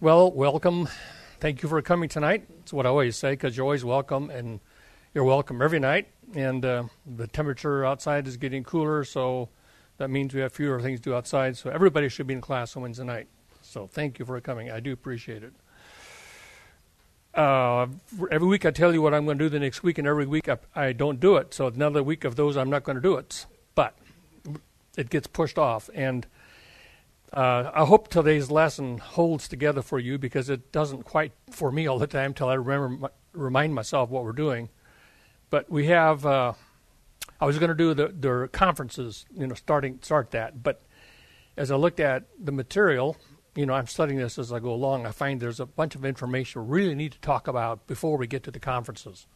Well, welcome. Thank you for coming tonight. That's what I always say, because you're always welcome, and you're welcome every night. And the temperature outside is getting cooler, so that means we have fewer things to do outside. So everybody should be in class on Wednesday night. So thank you for coming. I do appreciate it. Every week I tell you what I'm going to do the next week, and every week I don't do it. So another week of those I'm not going to do it. But it gets pushed off. And I hope today's lesson holds together for you, because it doesn't quite for me all the time until I remind myself what we're doing. But we have, I was going to do the conferences, start that. But as I looked at the material, I'm studying this as I go along, I find there's a bunch of information we really need to talk about before we get to the conferences.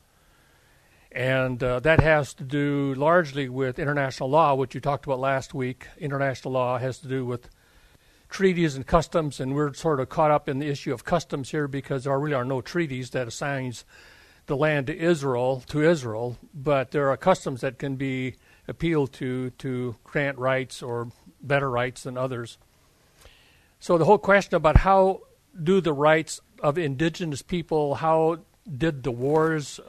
And that has to do largely with international law, which you talked about last week. International law has to do with treaties and customs, and we're sort of caught up in the issue of customs here because there really are no treaties that assigns the land to Israel, but there are customs that can be appealed to grant rights or better rights than others. So the whole question about how do the rights of indigenous people, how did the wars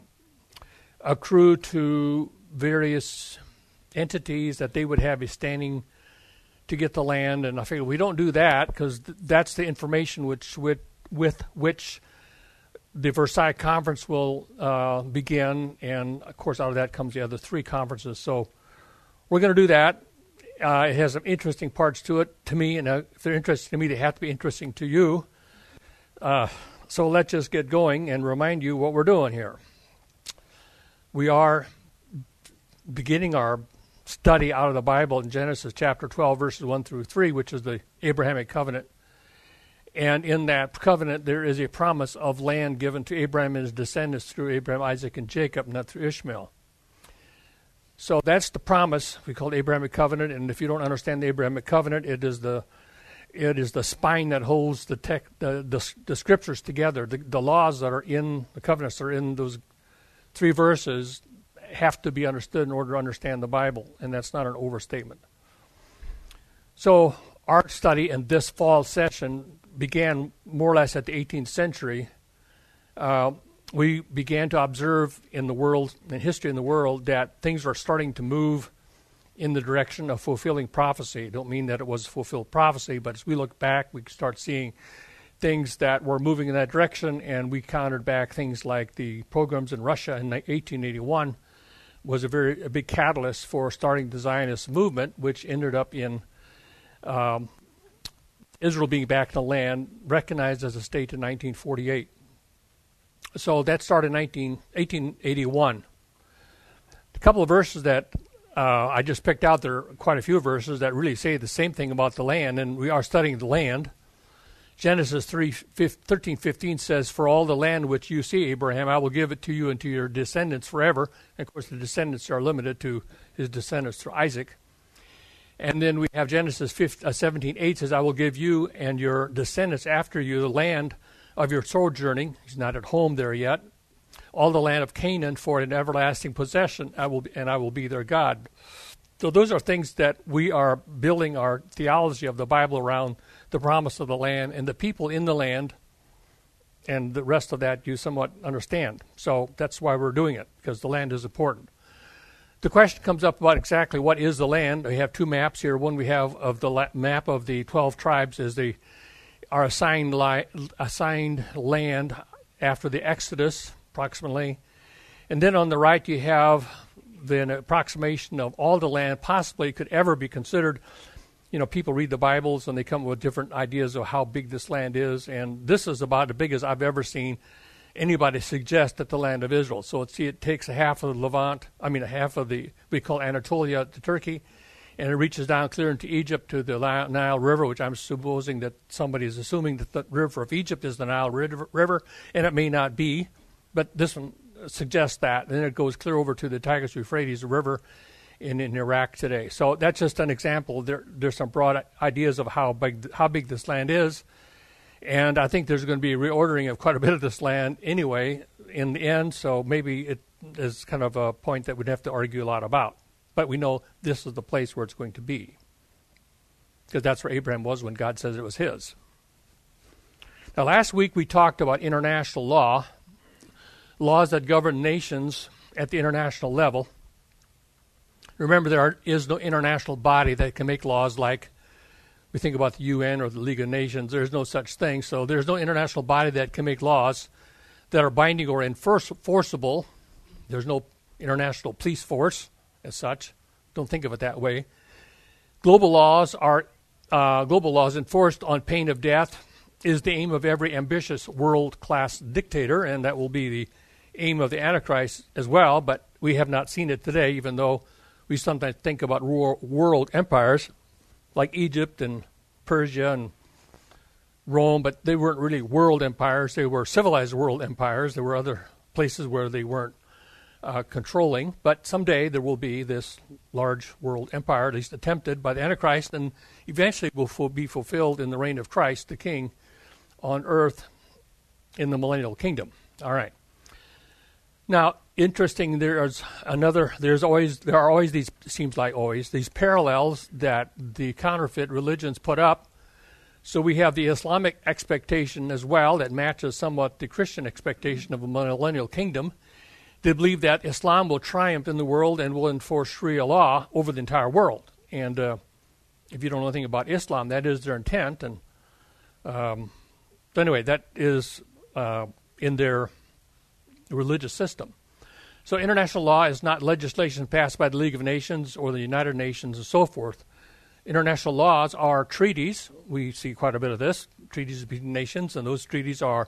accrue to various entities that they would have a standing to get the land, and I figured we don't do that because that's the information with which the Versailles Conference will begin, and of course out of that comes the other three conferences. So we're going to do that. It has some interesting parts to it to me, and if they're interesting to me, they have to be interesting to you. So let's just get going and remind you what we're doing here. We are beginning our study out of the Bible in Genesis chapter 12, verses 1 through 3, which is the Abrahamic covenant. And in that covenant, there is a promise of land given to Abraham and his descendants through Abraham, Isaac, and Jacob, not through Ishmael. So that's the promise we call the Abrahamic covenant. And if you don't understand the Abrahamic covenant, it is the spine that holds the scriptures together. The laws that are in the covenants that are in those three verses have to be understood in order to understand the Bible, and that's not an overstatement. So our study in this fall session began more or less at the 18th century. We began to observe in the world, in history in the world, that things are starting to move in the direction of fulfilling prophecy. I don't mean that it was fulfilled prophecy, but as we look back, we start seeing things that were moving in that direction, and we countered back things like the pogroms in Russia in 1881 was a big catalyst for starting the Zionist movement, which ended up in Israel being back in the land, recognized as a state in 1948. So that started in 1881. A couple of verses that I just picked out, there are quite a few verses that really say the same thing about the land, and we are studying the land. Genesis 13:15 says, "For all the land which you see, Abraham, I will give it to you and to your descendants forever." And of course, the descendants are limited to his descendants through Isaac. And then we have Genesis 17:8 says, "I will give you and your descendants after you the land of your sojourning." He's not at home there yet. "All the land of Canaan for an everlasting possession, I will be their God." So those are things that we are building our theology of the Bible around, the promise of the land and the people in the land, and the rest of that you somewhat understand. So that's why we're doing it, because the land is important. The question comes up about exactly what is the land. We have two maps here. One we have of the map of the 12 tribes is our assigned land after the Exodus, approximately. And then on the right you have an approximation of all the land possibly could ever be considered. People read the Bibles and they come up with different ideas of how big this land is, and this is about as big as I've ever seen anybody suggest that the land of Israel. So it takes a half of the Levant, half of we call Anatolia to Turkey, and it reaches down clear into Egypt to the Nile River, which I'm supposing that somebody is assuming that the river of Egypt is the Nile River, and it may not be, but this one suggests that. And then it goes clear over to the Tigris-Euphrates River in Iraq today. So that's just an example. There's some broad ideas of how big this land is, and I think there's going to be a reordering of quite a bit of this land anyway in the end, so maybe it is kind of a point that we'd have to argue a lot about. But we know this is the place where it's going to be, because that's where Abraham was when God says it was his. Now, last week we talked about international law, laws that govern nations at the international level. Remember, there is no international body that can make laws like we think about the UN or the League of Nations. There's no such thing. So there's no international body that can make laws that are binding or enforceable. There's no international police force as such. Don't think of it that way. Global laws enforced on pain of death is the aim of every ambitious world-class dictator, and that will be the aim of the Antichrist as well, but we have not seen it today, even though we sometimes think about world empires like Egypt and Persia and Rome, but they weren't really world empires. They were civilized world empires. There were other places where they weren't controlling, but someday there will be this large world empire, at least attempted by the Antichrist, and eventually will be fulfilled in the reign of Christ, the King, on earth in the millennial kingdom. All right. Now, interesting, there are always these, seems like always, these parallels that the counterfeit religions put up. So we have the Islamic expectation as well that matches somewhat the Christian expectation of a millennial kingdom. They believe that Islam will triumph in the world and will enforce Sharia law over the entire world. And if you don't know anything about Islam, that is their intent. And anyway, that is in their religious system. So international law is not legislation passed by the League of Nations or the United Nations and so forth. International laws are treaties. We see quite a bit of this, treaties between nations, and those treaties are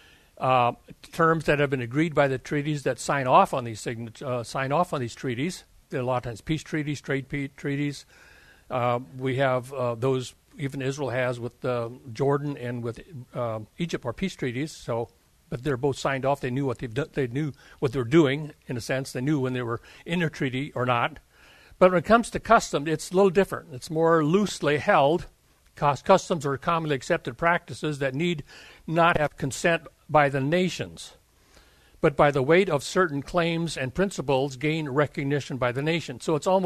terms that have been agreed by the treaties that sign off on these treaties. There are a lot of times peace treaties, trade treaties. We have those even Israel has with Jordan and with Egypt are peace treaties. So, but they're both signed off. They knew what they knew what they were doing in a sense. They knew when they were in a treaty or not. But when it comes to custom, it's a little different. It's more loosely held. Customs are commonly accepted practices that need not have consent by the nations, but by the weight of certain claims and principles gain recognition by the nation. So it's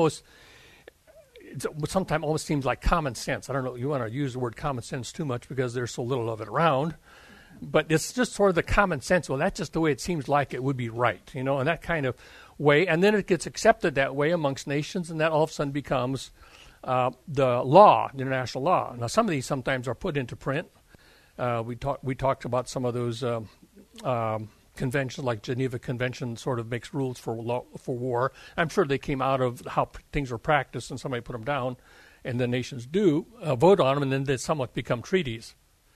sometimes almost seems like common sense. I don't know, you want to use the word common sense too much because there's so little of it around, but it's just sort of the common sense. Well, that's just the way it seems like it would be right, in that kind of way. And then it gets accepted that way amongst nations, and that all of a sudden becomes the law, the international law. Now, some of these sometimes are put into print. We talked about some of those conventions, like Geneva Convention, sort of makes rules for war. I'm sure they came out of how things were practiced, and somebody put them down, and the nations do vote on them, and then they somewhat become treaties.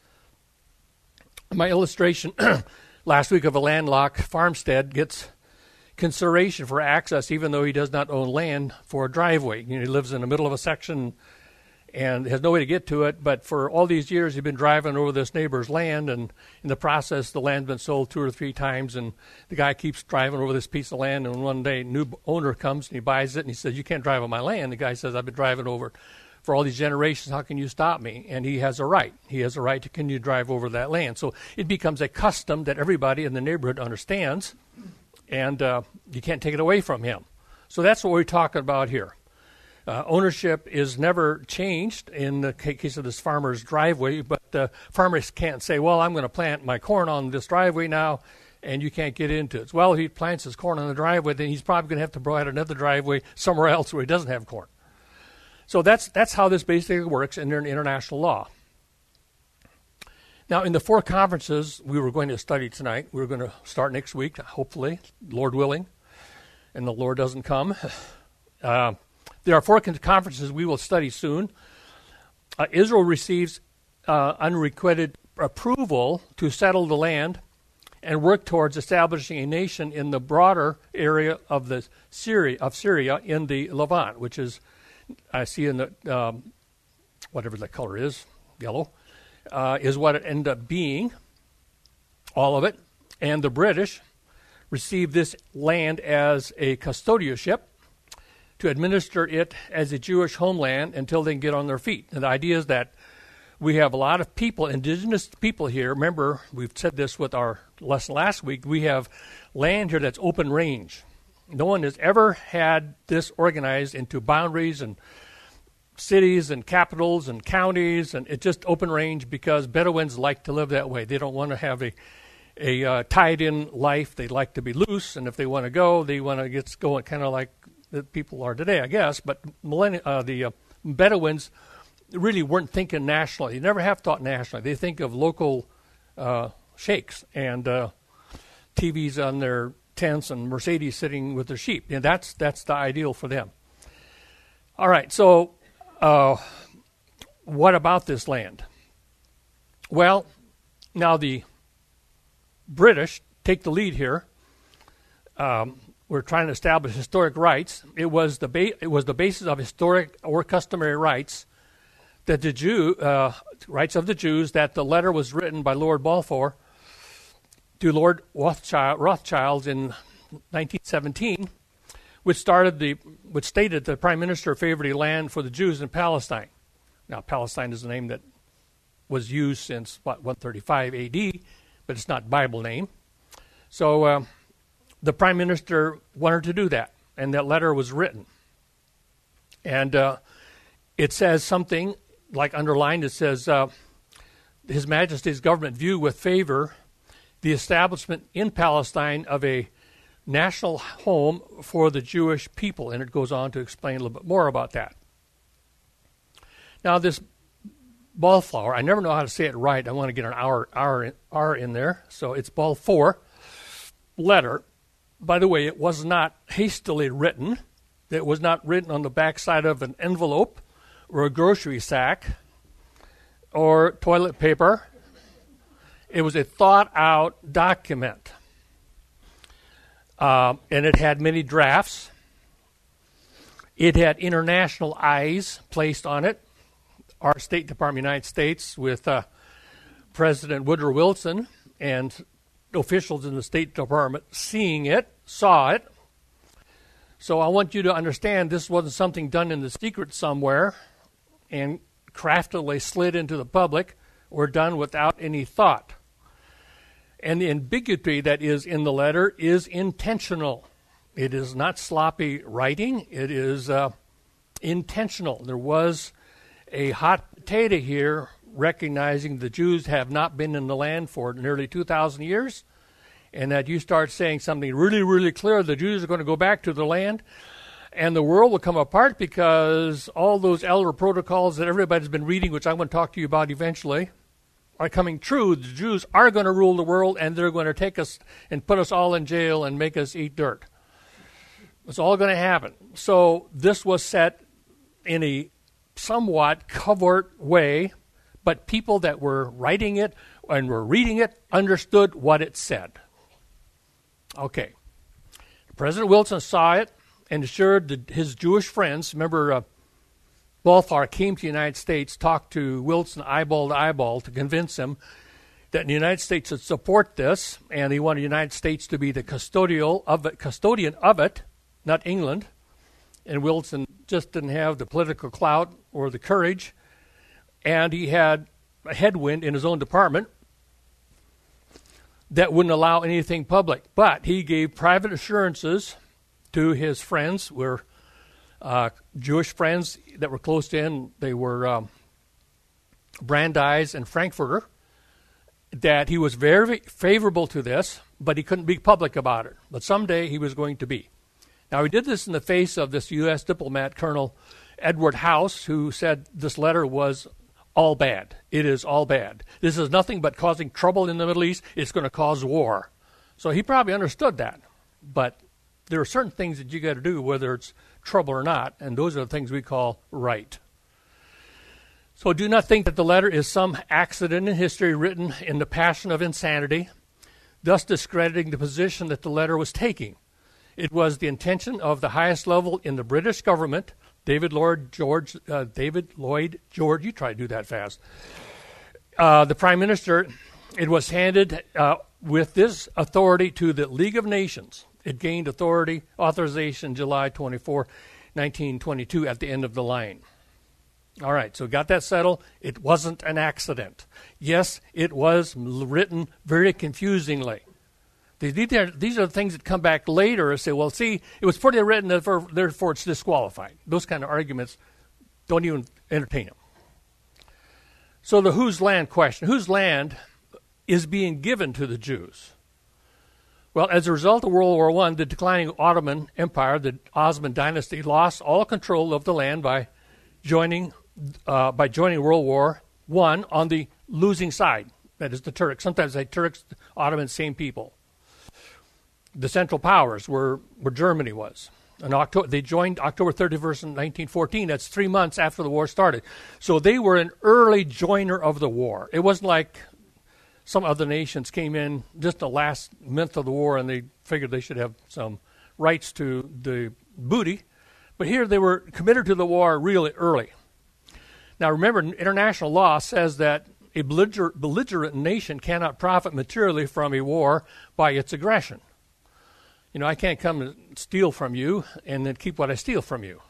My illustration last week of a landlocked farmstead gets consideration for access, even though he does not own land for a driveway. He lives in the middle of a section and has no way to get to it, but for all these years he's been driving over this neighbor's land, and in the process the land's been sold 2 or 3 times, and the guy keeps driving over this piece of land, and one day a new owner comes and he buys it, and he says, "You can't drive on my land." The guy says, "I've been driving over for all these generations, how can you stop me?" And he has a right. He has a right to continue to drive over that land. So it becomes a custom that everybody in the neighborhood understands, and you can't take it away from him. So that's what we're talking about here. Ownership is never changed in the case of this farmer's driveway, but the farmers can't say, "Well, I'm going to plant my corn on this driveway now, and you can't get into it." Well, if he plants his corn on the driveway, then he's probably going to have to provide another driveway somewhere else where he doesn't have corn. So that's how this basically works in international law. Now, in the 4 conferences we were going to study tonight, we're going to start next week, hopefully, Lord willing, and the Lord doesn't come. There are 4 conferences we will study soon. Israel receives unrequited approval to settle the land and work towards establishing a nation in the broader area of Syria in the Levant, which is, I see in the whatever the color is, yellow, is what it ended up being, all of it. And the British received this land as a custodianship to administer it as a Jewish homeland until they can get on their feet. And the idea is that we have a lot of people, indigenous people here. Remember, we've said this with our lesson last week. We have land here that's open range. No one has ever had this organized into boundaries and cities and capitals and counties, and it's just open range because Bedouins like to live that way. They don't want to have a tied-in life. They like to be loose, and if they want to go, they want to get going, kind of like the people are today, I guess. But the Bedouins really weren't thinking nationally. They never have thought nationally. They think of local sheikhs and TVs on their tents and Mercedes sitting with their sheep. And that's the ideal for them. All right, so what about this land? Well, now the British take the lead here. We're trying to establish historic rights. It was the basis of historic or customary rights that the rights of the Jews, that the letter was written by Lord Balfour to Lord Rothschild in 1917, which stated the Prime Minister favored a land for the Jews in Palestine. Now, Palestine is a name that was used since 135 A.D., but it's not Bible name. So the Prime Minister wanted to do that, and that letter was written. And it says something like underlined. It says, His Majesty's government view with favor the establishment in Palestine of a national home for the Jewish people. And it goes on to explain a little bit more about that. Now, this Balfour, I never know how to say it right. I want to get an R in there. So it's Balfour letter. By the way, it was not hastily written. It was not written on the backside of an envelope or a grocery sack or toilet paper. It was a thought-out document. And it had many drafts. It had international eyes placed on it. Our State Department of the United States with President Woodrow Wilson and officials in the State Department saw it. So I want you to understand this wasn't something done in the secret somewhere and craftily slid into the public or done without any thought. And the ambiguity that is in the letter is intentional. It is not sloppy writing. It is intentional. There was a hot potato here, recognizing the Jews have not been in the land for nearly 2,000 years, and that you start saying something really, really clear, the Jews are going to go back to the land, and the world will come apart because all those elder protocols that everybody's been reading, which I'm going to talk to you about eventually, are coming true. The Jews are going to rule the world, and they're going to take us and put us all in jail and make us eat dirt. It's all going to happen. So this was set in a somewhat covert way, but people that were writing it and were reading it understood what it said. Okay. President Wilson saw it and assured his Jewish friends. Remember, Balfour came to the United States, talked to Wilson eyeball to eyeball to convince him that the United States should support this, and he wanted the United States to be the custodian of it, not England. And Wilson just didn't have the political clout or the courage, and he had a headwind in his own department that wouldn't allow anything public. But he gave private assurances to his friends, Jewish friends that were close to him. They were Brandeis and Frankfurter, that he was very favorable to this, but he couldn't be public about it. But someday he was going to be. Now, he did this in the face of this U.S. diplomat, Colonel Edward House, who said this letter was all bad. It is all bad. This is nothing but causing trouble in the Middle East. It's going to cause war. So he probably understood that. But there are certain things that you got to do, whether it's trouble or not, and those are the things we call right. So do not think that the letter is some accident in history written in the passion of insanity, thus discrediting the position that the letter was taking. It was the intention of the highest level in the British government, David Lloyd George, you try to do that fast. The Prime Minister, it was handed with this authority to the League of Nations. It gained authorization July 24, 1922 at the end of the line. All right, so got that settled. It wasn't an accident. Yes, it was written very confusingly. These are the things that come back later and say, well, see, it was poorly written, therefore it's disqualified. Those kind of arguments Don't even entertain them. So the whose land question. Whose land is being given to the Jews? Well, as a result of World War I, the declining Ottoman Empire, the Osman dynasty, lost all control of the land by joining World War I on the losing side. That is the Turks. Sometimes they say Turks, Ottomans, same people. The Central Powers were where Germany was. They joined October 31st in 1914. That's 3 months after the war started. So they were an early joiner of the war. It wasn't like some other nations came in just the last month of the war and they figured they should have some rights to the booty. But here they were committed to the war really early. Now remember, international law says that a belligerent nation cannot profit materially from a war by its aggression. You know, I can't come and steal from you and then keep what I steal from you.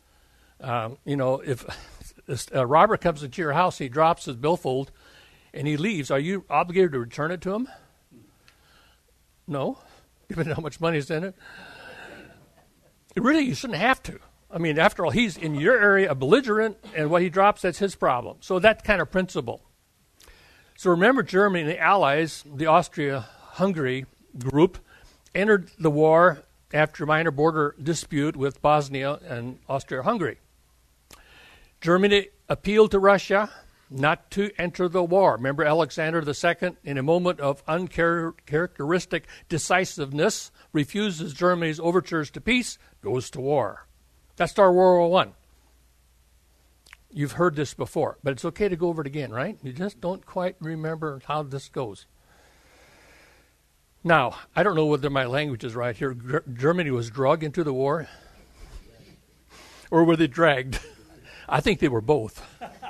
If a robber comes into your house, he drops his billfold and he leaves, are you obligated to return it to him? No, given how much money is in it. Really, you shouldn't have to. I mean, after all, he's in your area a belligerent, and what he drops, that's his problem. So that kind of principle. So remember, Germany and the Allies, the Austria-Hungary group, entered the war after a minor border dispute with Bosnia and Austria-Hungary. Germany appealed to Russia not to enter the war. Remember Alexander II, in a moment of uncharacteristic decisiveness, refuses Germany's overtures to peace, goes to war. That's our World War I. You've heard this before, but it's okay to go over it again, right? You just don't quite remember how this goes. Now, I don't know whether my language is right here. Germany was drugged into the war, or were they dragged? I think they were both.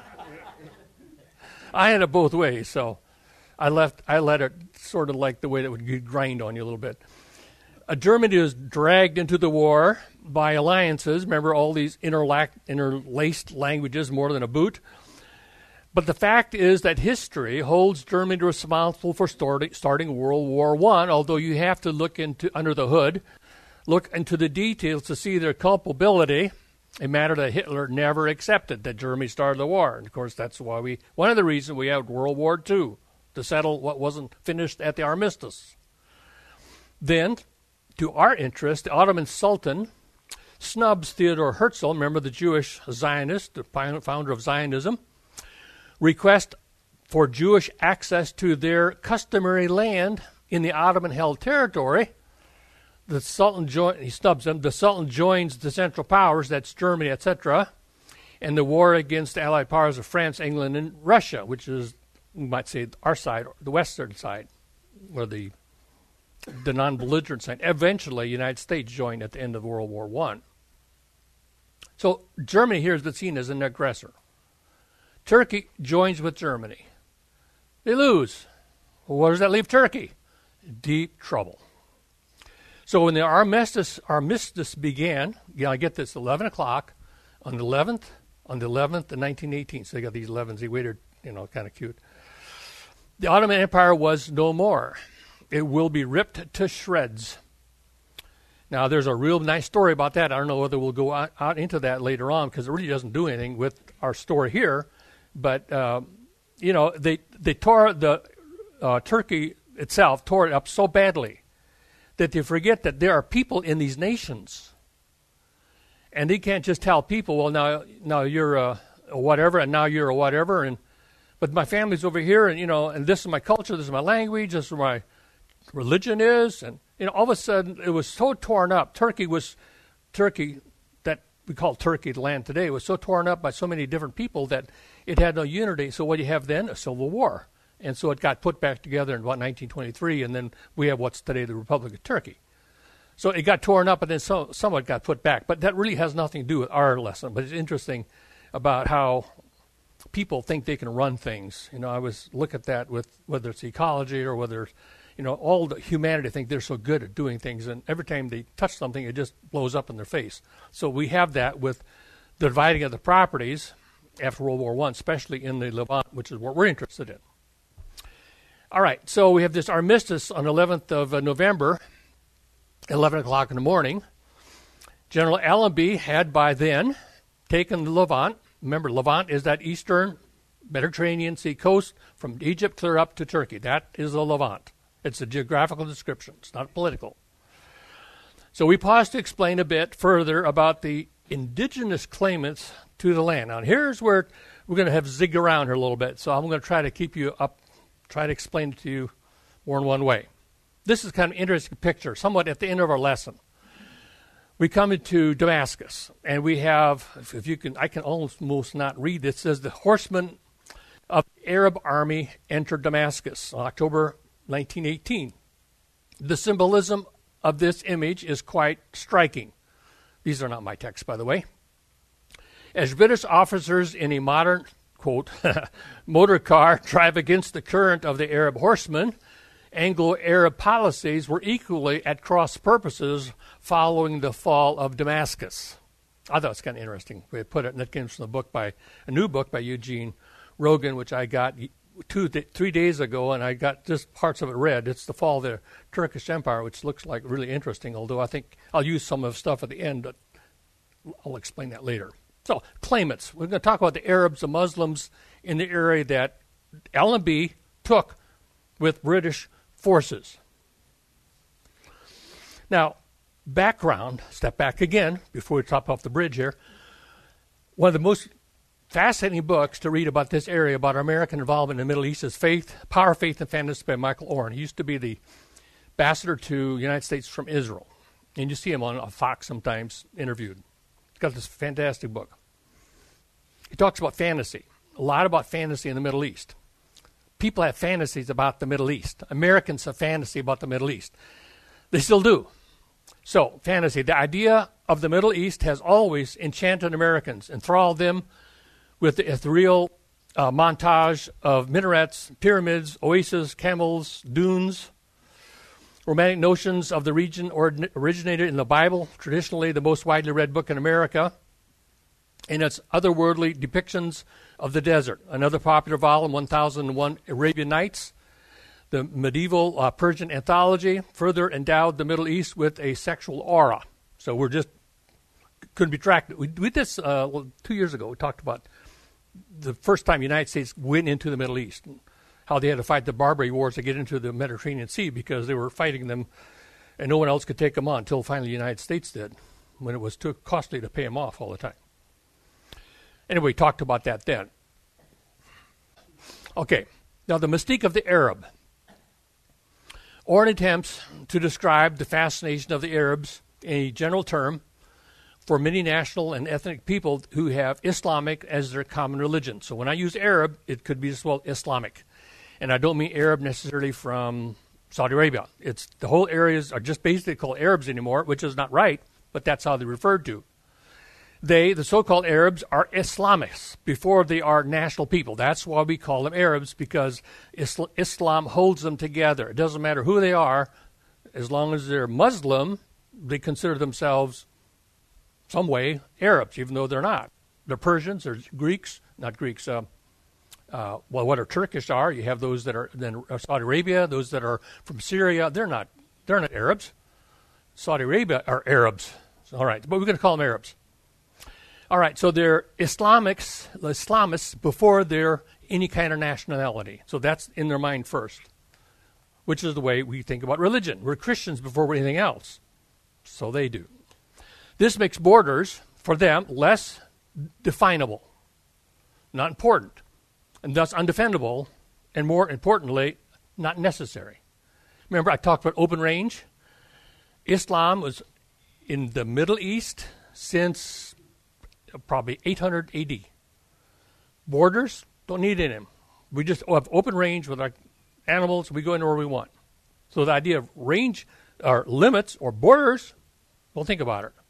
I had it both ways, so I let it sort of like the way that would grind on you a little bit. Germany was dragged into the war by alliances. Remember all these interlaced languages more than a boot. But the fact is that history holds Germany responsible for starting World War I, although you have to look under the hood, look into the details to see their culpability, a matter that Hitler never accepted, that Germany started the war. And of course, that's why one of the reasons we had World War II, to settle what wasn't finished at the armistice. Then, to our interest, the Ottoman Sultan snubs Theodor Herzl, remember the Jewish Zionist, the founder of Zionism, request for Jewish access to their customary land in the Ottoman-held territory. The Sultan he snubs them. The Sultan joins the Central Powers, that's Germany, etc., and the war against the Allied powers of France, England, and Russia, which is, you might say, our side, the Western side, or the non-belligerent side. Eventually, the United States joined at the end of World War I. So Germany here is seen as an aggressor. Turkey joins with Germany. They lose. Well, where does that leave Turkey? Deep trouble. So when the armistice began, I get this, 11 o'clock on the 11th in 1918. So they got these 11s. They waited, kind of cute. The Ottoman Empire was no more. It will be ripped to shreds. Now, there's a real nice story about that. I don't know whether we'll go out into that later on because it really doesn't do anything with our story here. But, they tore Turkey itself, tore it up so badly that they forget that there are people in these nations. And they can't just tell people, well, now you're a whatever, and now you're a whatever. But my family's over here, and this is my culture, this is my language, this is my religion is. And, all of a sudden, it was so torn up. Turkey, that we call Turkey the land today, was so torn up by so many different people that it had no unity. So what do you have then? A civil war. And so it got put back together in, 1923, and then we have what's today the Republic of Turkey. So it got torn up, and then somewhat got put back. But that really has nothing to do with our lesson. But it's interesting about how people think they can run things. I always look at that with whether it's ecology or whether it's, all the humanity think they're so good at doing things, and every time they touch something, it just blows up in their face. So we have that with the dividing of the properties after World War I, especially in the Levant, which is what we're interested in. All right, so we have this armistice on 11th of November, 11 o'clock in the morning. General Allenby had by then taken the Levant, Remember, Levant is that eastern Mediterranean Sea coast from Egypt clear up to Turkey. That is the Levant. It's a geographical description. It's not political. So we pause to explain a bit further about the indigenous claimants to the land. Now, here's where we're going to have zig around here a little bit. So I'm going to try to keep you up, try to explain it to you more in one way. This is kind of an interesting picture, somewhat at the end of our lesson. We come into Damascus, and we have, if you can, I can almost not read this. It says the horsemen of the Arab army entered Damascus on October 1918. The symbolism of this image is quite striking. These are not my texts, by the way. As British officers in a modern, quote, motor car drive against the current of the Arab horsemen, Anglo-Arab policies were equally at cross purposes following the fall of Damascus. I thought it's kind of interesting way to put it, and that comes from a new book by Eugene Rogan, which I got 3 days ago, and I got just parts of it read. It's The Fall of the Turkish Empire, which looks like really interesting, although I think I'll use some of the stuff at the end, but I'll explain that later. So, claimants. We're going to talk about the Arabs, the Muslims in the area that Allenby took with British forces. Now, background, step back again before we top off the bridge here. One of the most fascinating books to read about this area, about our American involvement in the Middle East, is Power, Faith, and Fantasy by Michael Oren. He used to be the ambassador to the United States from Israel. And you see him on Fox sometimes interviewed. He's got this fantastic book. He talks about fantasy, a lot about fantasy in the Middle East. People have fantasies about the Middle East. Americans have fantasy about the Middle East. They still do. So, fantasy, the idea of the Middle East has always enchanted Americans, enthralled them with the ethereal montage of minarets, pyramids, oases, camels, dunes. Romantic notions of the region originated in the Bible, traditionally the most widely read book in America, and its otherworldly depictions of the desert. Another popular volume, 1001 Arabian Nights, the medieval Persian anthology, further endowed the Middle East with a sexual aura. So we're just couldn't be tracked. We did this 2 years ago. We talked about the first time the United States went into the Middle East, and how they had to fight the Barbary Wars to get into the Mediterranean Sea because they were fighting them and no one else could take them on until finally the United States did, when it was too costly to pay them off all the time. Anyway, we talked about that then. Okay, now the mystique of the Arab. Oren attempts to describe the fascination of the Arabs in a general term for many national and ethnic people who have Islamic as their common religion. So when I use Arab, it could be as well Islamic. And I don't mean Arab necessarily from Saudi Arabia. It's the whole areas are just basically called Arabs anymore, which is not right, but that's how they're referred to. They, the so-called Arabs, are Islamists before they are national people. That's why we call them Arabs, because Islam holds them together. It doesn't matter who they are. As long as they're Muslim, they consider themselves some way Arabs, even though they're not. They're Persians, they're Greeks, not Greeks. What are Turkish are. You have those that are then Saudi Arabia, those that are from Syria. They're not Arabs. Saudi Arabia are Arabs. All right, but we're going to call them Arabs. All right, so they're Islamists before they're any kind of nationality. So that's in their mind first, which is the way we think about religion. We're Christians before we're anything else. So they do. This makes borders, for them, less definable, not important, and thus undefendable, and more importantly, not necessary. Remember, I talked about open range? Islam was in the Middle East since probably 800 AD. Borders, don't need any of them. We just have open range with our animals. We go anywhere we want. So the idea of range or limits or borders, well, think about it.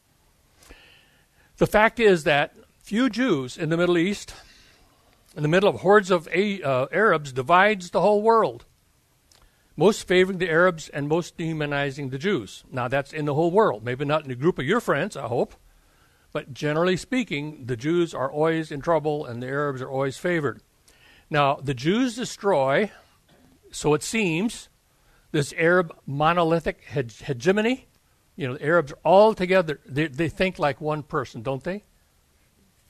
The fact is that few Jews in the Middle East, in the middle of hordes of Arabs, divides the whole world. Most favoring the Arabs and most demonizing the Jews. Now, that's in the whole world. Maybe not in a group of your friends, I hope. But generally speaking, the Jews are always in trouble and the Arabs are always favored. Now, the Jews destroy, so it seems, this Arab monolithic hegemony. You know, the Arabs are all together. They think like one person, don't they?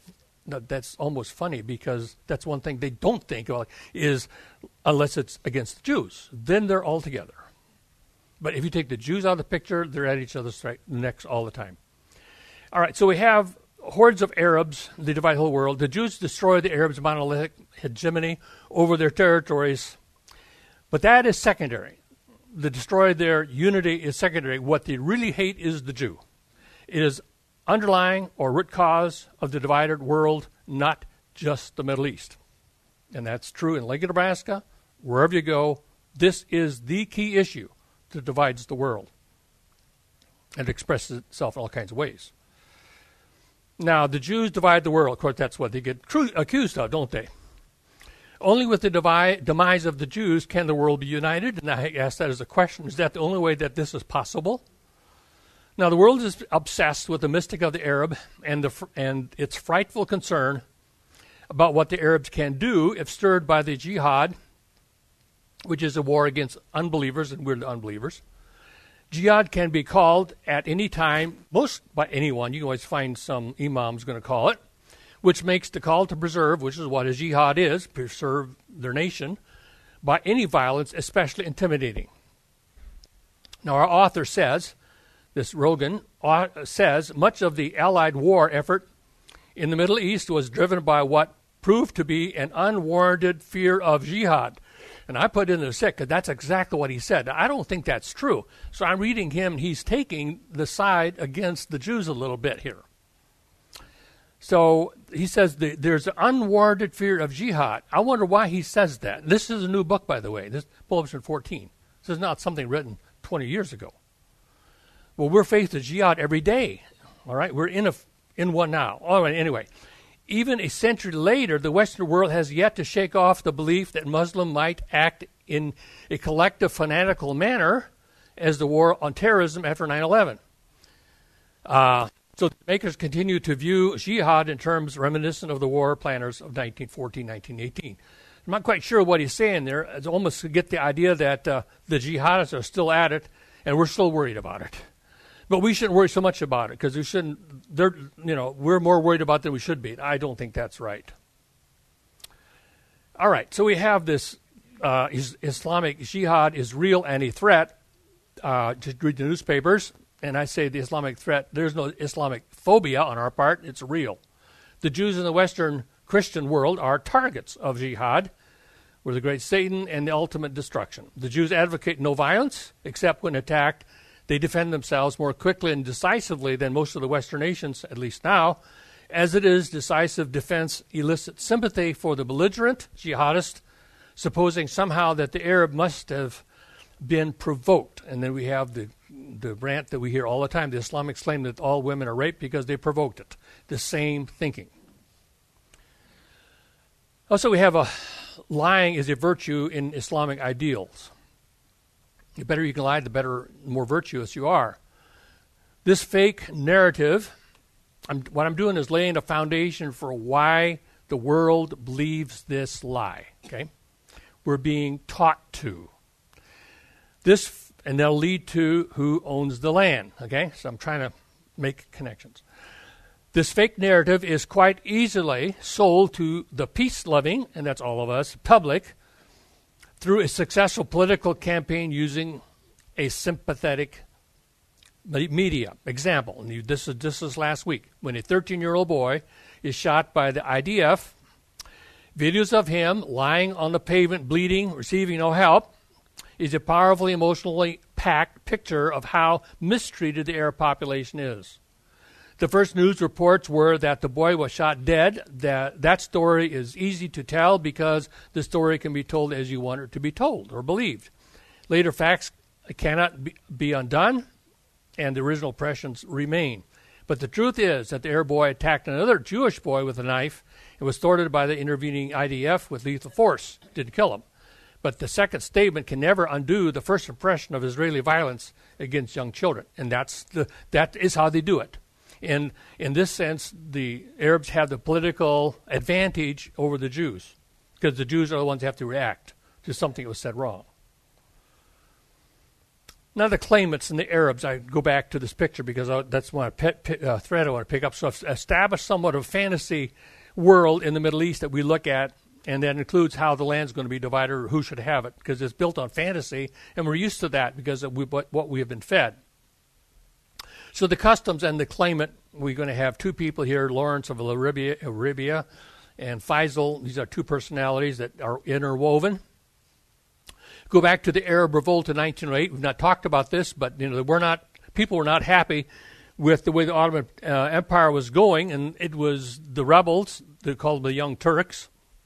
Now, that's almost funny because that's one thing they don't think about is unless it's against the Jews. Then they're all together. But if you take the Jews out of the picture, they're at each other's necks all the time. All right, so we have hordes of Arabs. They divide the whole world. The Jews destroy the Arabs' monolithic hegemony over their territories. But that is secondary. The destroy their unity is secondary. What they really hate is the Jew. It is underlying or root cause of the divided world, not just the Middle East. And that's true in Lincoln, Nebraska, wherever you go. This is the key issue that divides the world. And it expresses itself in all kinds of ways. Now, the Jews divide the world. Of course, that's what they get accused of, don't they? Only with the demise of the Jews can the world be united. And I ask that as a question. Is that the only way that this is possible? Now, the world is obsessed with the mystic of the Arab and its frightful concern about what the Arabs can do if stirred by the jihad, which is a war against unbelievers, and we're the unbelievers. Jihad can be called at any time, most by anyone. You can always find some imams going to call it, which makes the call to preserve, which is what a jihad is, preserve their nation, by any violence, especially intimidating. Now, our author says, this Rogan says, much of the Allied war effort in the Middle East was driven by what proved to be an unwarranted fear of jihad. And I put in the sick because that's exactly what he said. Now, I don't think that's true. So I'm reading him. He's taking the side against the Jews a little bit here. So he says there's an unwarranted fear of jihad. I wonder why he says that. This is a new book, by the way. This published in 2014. This is not something written 20 years ago. Well, we're faced with jihad every day. All right, we're in one now. All right, anyway. Even a century later, the Western world has yet to shake off the belief that Muslims might act in a collective fanatical manner as the war on terrorism after 9/11. So the makers continue to view jihad in terms reminiscent of the war planners of 1914, 1918. I'm not quite sure what he's saying there. It's almost to get the idea that the jihadists are still at it and we're still worried about it. But we shouldn't worry so much about it because we shouldn't. We're more worried about it than we should be. I don't think that's right. All right, so we have this Islamic jihad is real and a threat. Just read the newspapers, and I say the Islamic threat. There's no Islamic phobia on our part. It's real. The Jews in the Western Christian world are targets of jihad. We're the great Satan and the ultimate destruction. The Jews advocate no violence except when attacked. They defend themselves more quickly and decisively than most of the Western nations, at least now. As it is, decisive defense elicits sympathy for the belligerent jihadist, supposing somehow that the Arab must have been provoked. And then we have the rant that we hear all the time. The Islamics claim that all women are raped because they provoked it. The same thinking. Also, we have lying is a virtue in Islamic ideals. The better you can lie, the better, more virtuous you are. This fake narrative, what I'm doing is laying a foundation for why the world believes this lie. Okay, we're being taught to this, and that'll lead to who owns the land. Okay, so I'm trying to make connections. This fake narrative is quite easily sold to the peace-loving, and that's all of us, public, through a successful political campaign using a sympathetic media. Example, and this is last week, when a 13-year-old boy is shot by the IDF, videos of him lying on the pavement, bleeding, receiving no help, is a powerfully emotionally packed picture of how mistreated the Arab population is. The first news reports were that the boy was shot dead. That story is easy to tell because the story can be told as you want it to be told or believed. Later facts cannot be undone, and the original impressions remain. But the truth is that the Arab boy attacked another Jewish boy with a knife and was thwarted by the intervening IDF with lethal force. Didn't kill him. But the second statement can never undo the first impression of Israeli violence against young children, and that is how they do it. And in this sense, the Arabs have the political advantage over the Jews because the Jews are the ones who have to react to something that was said wrong. Now the claimants and the Arabs, I go back to this picture because that's my pet thread I want to pick up. So I've established somewhat of fantasy world in the Middle East that we look at, and that includes how the land's going to be divided or who should have it, because it's built on fantasy, and we're used to that because of what we have been fed. So the customs and the claimant, we're going to have two people here, Lawrence of Arabia and Faisal. These are two personalities that are interwoven. Go back to the Arab Revolt in 1908. We've not talked about this, but people were not happy with the way the Ottoman Empire was going, and it was the rebels, they called them the Young Turks.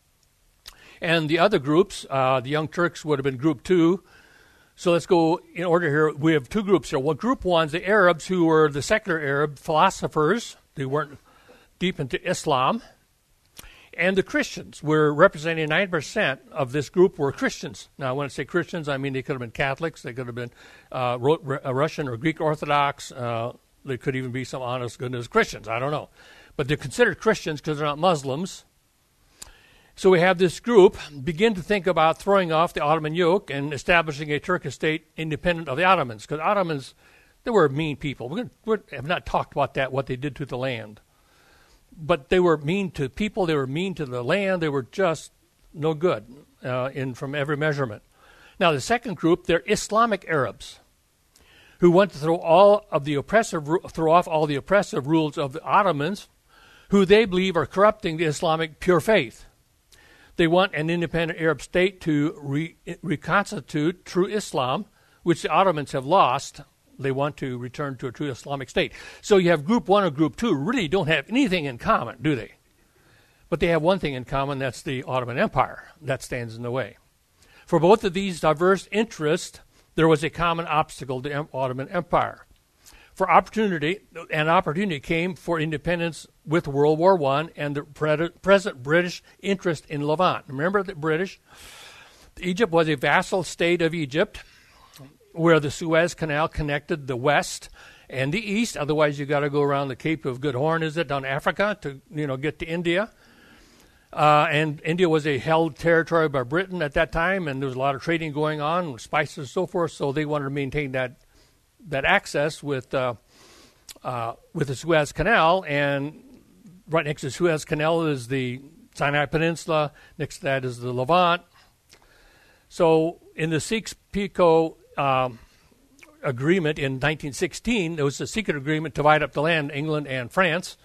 And the other groups, the Young Turks would have been Group 2. So let's go in order here. We have two groups here. Well, Group 1's the Arabs, who were the secular Arab philosophers. They weren't deep into Islam. And the Christians were representing 9% of this group were Christians. Now, when I say Christians, I mean they could have been Catholics. They could have been Russian or Greek Orthodox. They could even be some honest goodness Christians. I don't know. But they're considered Christians because they're not Muslims. So we have this group begin to think about throwing off the Ottoman yoke and establishing a Turkish state independent of the Ottomans. Because Ottomans, they were mean people. We have not talked about that, what they did to the land. But they were mean to people. They were mean to the land. They were just no good from every measurement. Now, the second group, they're Islamic Arabs who want to throw off all the oppressive rules of the Ottomans, who they believe are corrupting the Islamic pure faith. They want an independent Arab state to reconstitute true Islam, which the Ottomans have lost. They want to return to a true Islamic state. So you have Group 1 and Group 2 really don't have anything in common, do they? But they have one thing in common, that's the Ottoman Empire. That stands in the way. For both of these diverse interests, there was a common obstacle to the Ottoman Empire. For opportunity came for independence with World War I and the present British interest in Levant. Remember the British? Egypt was a vassal state of Egypt, where the Suez Canal connected the west and the east. Otherwise, you got to go around the Cape of Good Horn, down Africa to get to India. And India was a held territory by Britain at that time, and there was a lot of trading going on, spices and so forth. So they wanted to maintain that access with the Suez Canal, and right next to the Suez Canal is the Sinai Peninsula. Next to that is the Levant. So in the Sykes-Picot agreement in 1916, there was a secret agreement to divide up the land, England and France.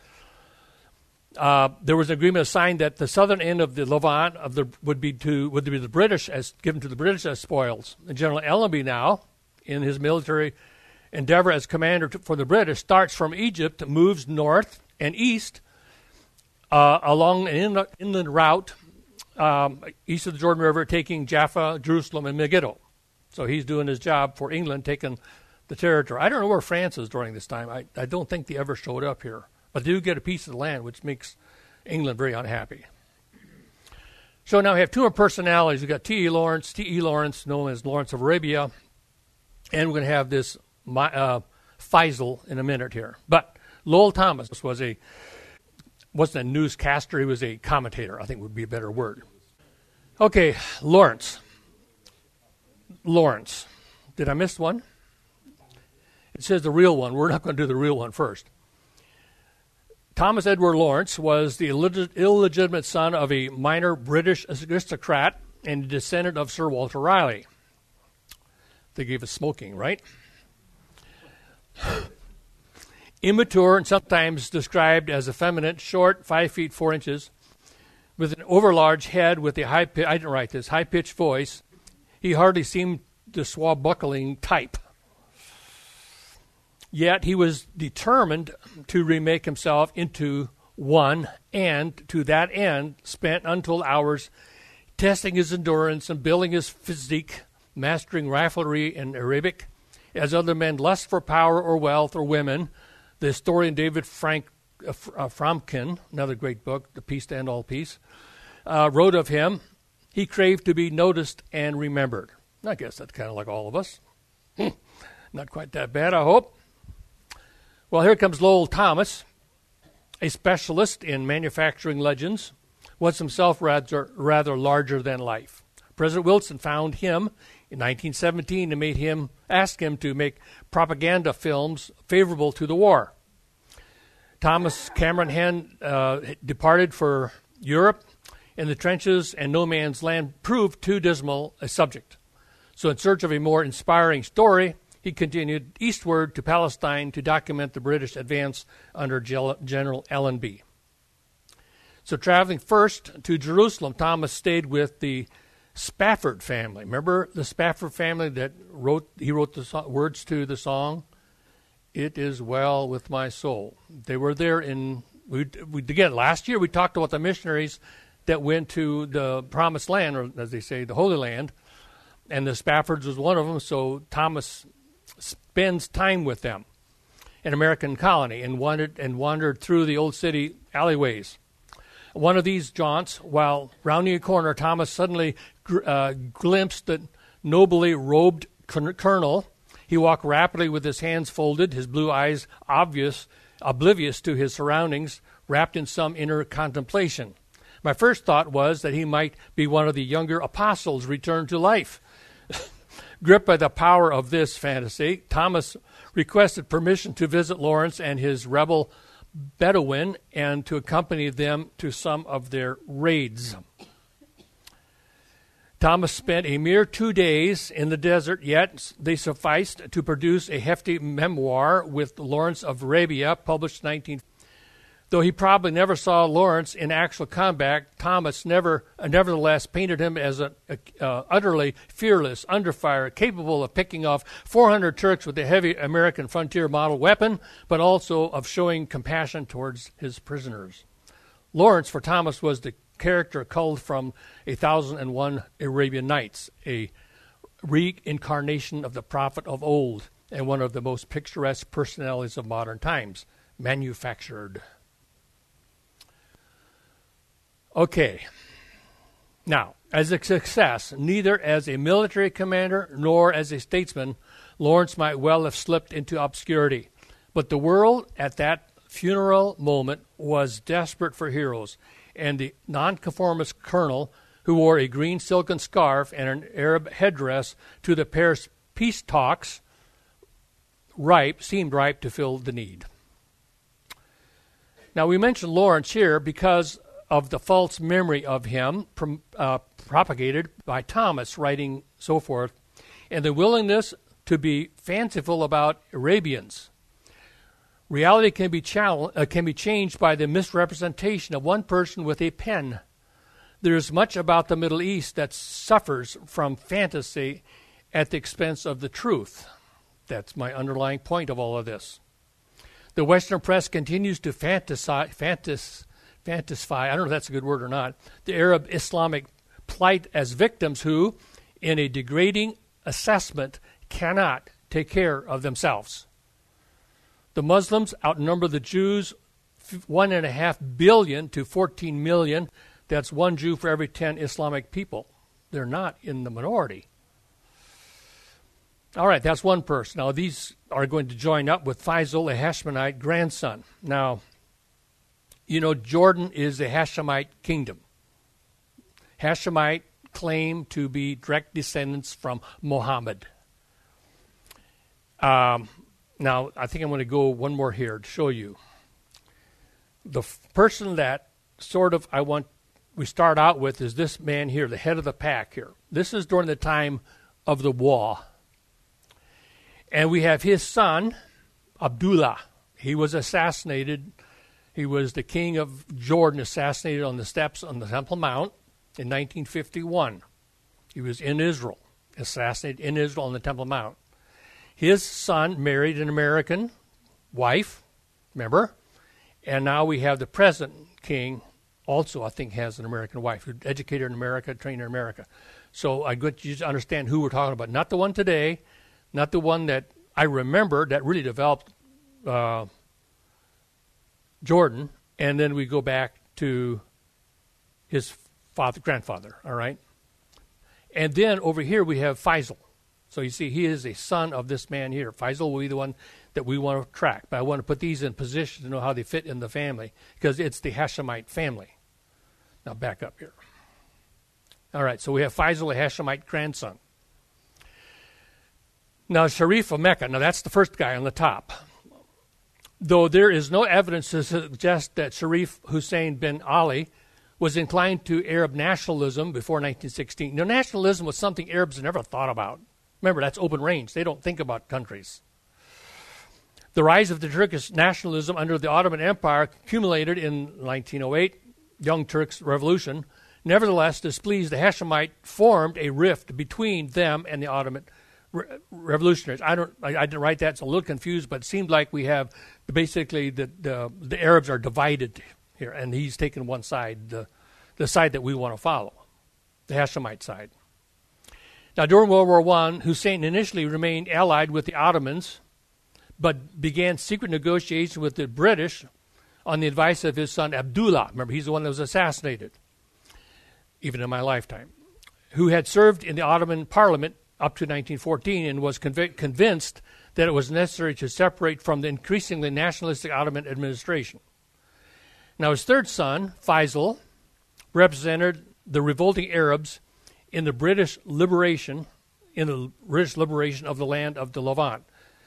There was an agreement signed that the southern end of the Levant would be the British, as given to the British as spoils. And General Allenby now, in his military endeavor as commander for the British, starts from Egypt, moves north and east along an inland route east of the Jordan River, taking Jaffa, Jerusalem, and Megiddo. So he's doing his job for England, taking the territory. I don't know where France is during this time. I don't think they ever showed up here. But they do get a piece of the land, which makes England very unhappy. So now we have two more personalities. We've got T.E. Lawrence, known as Lawrence of Arabia, and we're going to have this Faisal in a minute here. But Lowell Thomas wasn't a newscaster. He was a commentator, I think would be a better word. Okay, Lawrence. Did I miss one? It says the real one. We're not going to do the real one first. Thomas Edward Lawrence was the illegitimate son of a minor British aristocrat and a descendant of Sir Walter Raleigh. They gave us smoking, right? Immature and sometimes described as effeminate, short, 5 feet 4 inches, with an overlarge head with a high-pitched voice. He hardly seemed the swashbuckling type. Yet he was determined to remake himself into one, and to that end spent untold hours testing his endurance and building his physique, mastering riflery and Arabic. As other men lust for power or wealth or women, the historian David Fromkin, another great book, The Peace to End All Peace, wrote of him, he craved to be noticed and remembered. I guess that's kind of like all of us. Not quite that bad, I hope. Well, here comes Lowell Thomas, a specialist in manufacturing legends, was himself rather larger than life. President Wilson found him in 1917 and asked him to make propaganda films favorable to the war. Thomas Cameron Henn departed for Europe in the trenches and no man's land proved too dismal a subject. So in search of a more inspiring story, he continued eastward to Palestine to document the British advance under General Allenby. So traveling first to Jerusalem, Thomas stayed with the Spafford family. Remember the Spafford family that wrote the words to the song, "It is well with my soul." They were there again, last year we talked about the missionaries that went to the Promised Land, or as they say, the Holy Land, and the Spaffords was one of them, so Thomas spends time with them, an American colony, and wandered through the old city alleyways. One of these jaunts, while rounding a corner, Thomas suddenly glimpsed the nobly robed colonel. He walked rapidly with his hands folded, his blue eyes oblivious to his surroundings, wrapped in some inner contemplation. My first thought was that he might be one of the younger apostles returned to life. Gripped by the power of this fantasy, Thomas requested permission to visit Lawrence and his rebel Bedouin and to accompany them to some of their raids. Thomas spent a mere 2 days in the desert, yet they sufficed to produce a hefty memoir with Lawrence of Arabia, published 19. Though he probably never saw Lawrence in actual combat, Thomas nevertheless painted him as an utterly fearless underfire, capable of picking off 400 Turks with a heavy American frontier model weapon, but also of showing compassion towards his prisoners. Lawrence, for Thomas, was the character culled from 1001 Arabian Nights, a reincarnation of the prophet of old and one of the most picturesque personalities of modern times, manufactured. Okay. Now, as a success, neither as a military commander nor as a statesman, Lawrence might well have slipped into obscurity. But the world at that funeral moment was desperate for heroes, and the nonconformist colonel, who wore a green silken scarf and an Arab headdress to the Paris peace talks, seemed ripe to fill the need. Now, we mention Lawrence here because of the false memory of him propagated by Thomas, writing so forth, and the willingness to be fanciful about Arabians. Reality can be changed by the misrepresentation of one person with a pen. There is much about the Middle East that suffers from fantasy at the expense of the truth. That's my underlying point of all of this. The Western press continues to fantasize, I don't know if that's a good word or not, the Arab Islamic plight as victims who, in a degrading assessment, cannot take care of themselves. The Muslims outnumber the Jews 1.5 billion to 14 million. That's one Jew for every 10 Islamic people. They're not in the minority. All right, that's one person. Now, these are going to join up with Faisal, a Hashemite grandson. Now, you know, Jordan is a Hashemite kingdom. Hashemite claim to be direct descendants from Muhammad. Now, I think I'm going to go one more here to show you. The person that we start out with is this man here, the head of the pack here. This is during the time of the war. And we have his son, Abdullah. He was assassinated. He was the king of Jordan, assassinated on the steps on the Temple Mount in 1951. He was in Israel, assassinated in Israel on the Temple Mount. His son married an American wife, remember? And now we have the present king also, I think, has an American wife, who educated in America, trained in America. So I want you to understand who we're talking about. Not the one today, not the one that I remember that really developed Jordan, and then we go back to his grandfather, all right? And then over here we have Faisal. So you see, he is a son of this man here. Faisal will be the one that we want to track. But I want to put these in position to know how they fit in the family, because it's the Hashemite family. Now back up here. All right, so we have Faisal, a Hashemite grandson. Now Sharif of Mecca, now that's the first guy on the top. Though there is no evidence to suggest that Sharif Hussein bin Ali was inclined to Arab nationalism before 1916. Now, nationalism was something Arabs had never thought about. Remember, that's open range. They don't think about countries. The rise of the Turkish nationalism under the Ottoman Empire accumulated in 1908, Young Turks Revolution. Nevertheless, displeased, the Hashemite formed a rift between them and the Ottoman revolutionaries. I didn't write that, so I'm a little confused, but it seemed like we have basically the Arabs are divided here, and he's taken one side, the side that we want to follow, the Hashemite side. Now, during World War I, Hussein initially remained allied with the Ottomans, but began secret negotiations with the British on the advice of his son Abdullah. Remember, he's the one that was assassinated, even in my lifetime, who had served in the Ottoman Parliament up to 1914 and was convinced that it was necessary to separate from the increasingly nationalistic Ottoman administration. Now, his third son, Faisal, represented the revolting Arabs in the British liberation of the land of the Levant.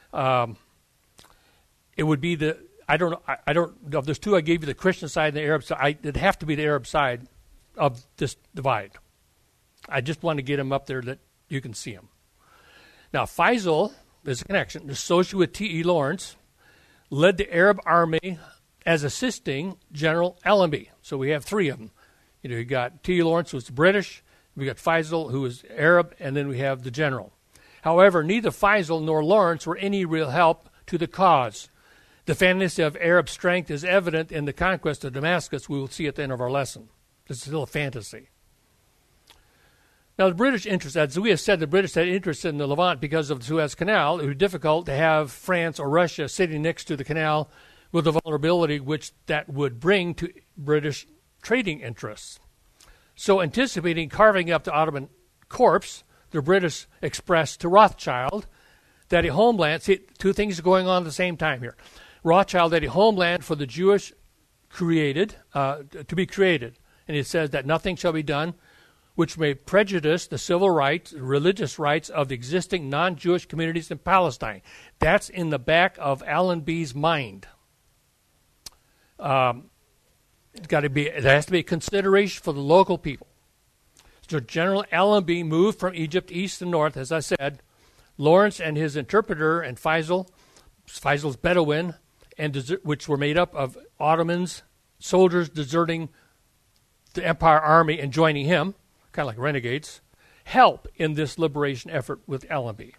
It would be I don't know if there's two. I gave you the Christian side and the Arab side. It'd have to be the Arab side of this divide. I just want to get him up there that you can see him. Now, Faisal, there's a connection, associated with T.E. Lawrence, led the Arab army as assisting General Allenby. So we have three of them. You got T.E. Lawrence, who was British. We got Faisal, who was Arab, and then we have the general. However, neither Faisal nor Lawrence were any real help to the cause. The fantasy of Arab strength is evident in the conquest of Damascus, we will see at the end of our lesson. This is still a fantasy. Now, the British interest, as we have said, the British had interest in the Levant because of the Suez Canal. It was difficult to have France or Russia sitting next to the canal with the vulnerability which that would bring to British trading interests. So, anticipating carving up the Ottoman corpse, the British expressed to Rothschild that a homeland, see, two things are going on at the same time here. Rothschild that a homeland for the Jewish to be created. And it says that nothing shall be done which may prejudice the civil rights, religious rights of the existing non-Jewish communities in Palestine. That's in the back of Allenby's mind. There has to be a consideration for the local people. So General Allenby moved from Egypt east and north, as I said. Lawrence and his interpreter and Faisal's Bedouin, which were made up of Ottomans, soldiers deserting the Empire Army and joining him, kind of like renegades, help in this liberation effort with Allenby.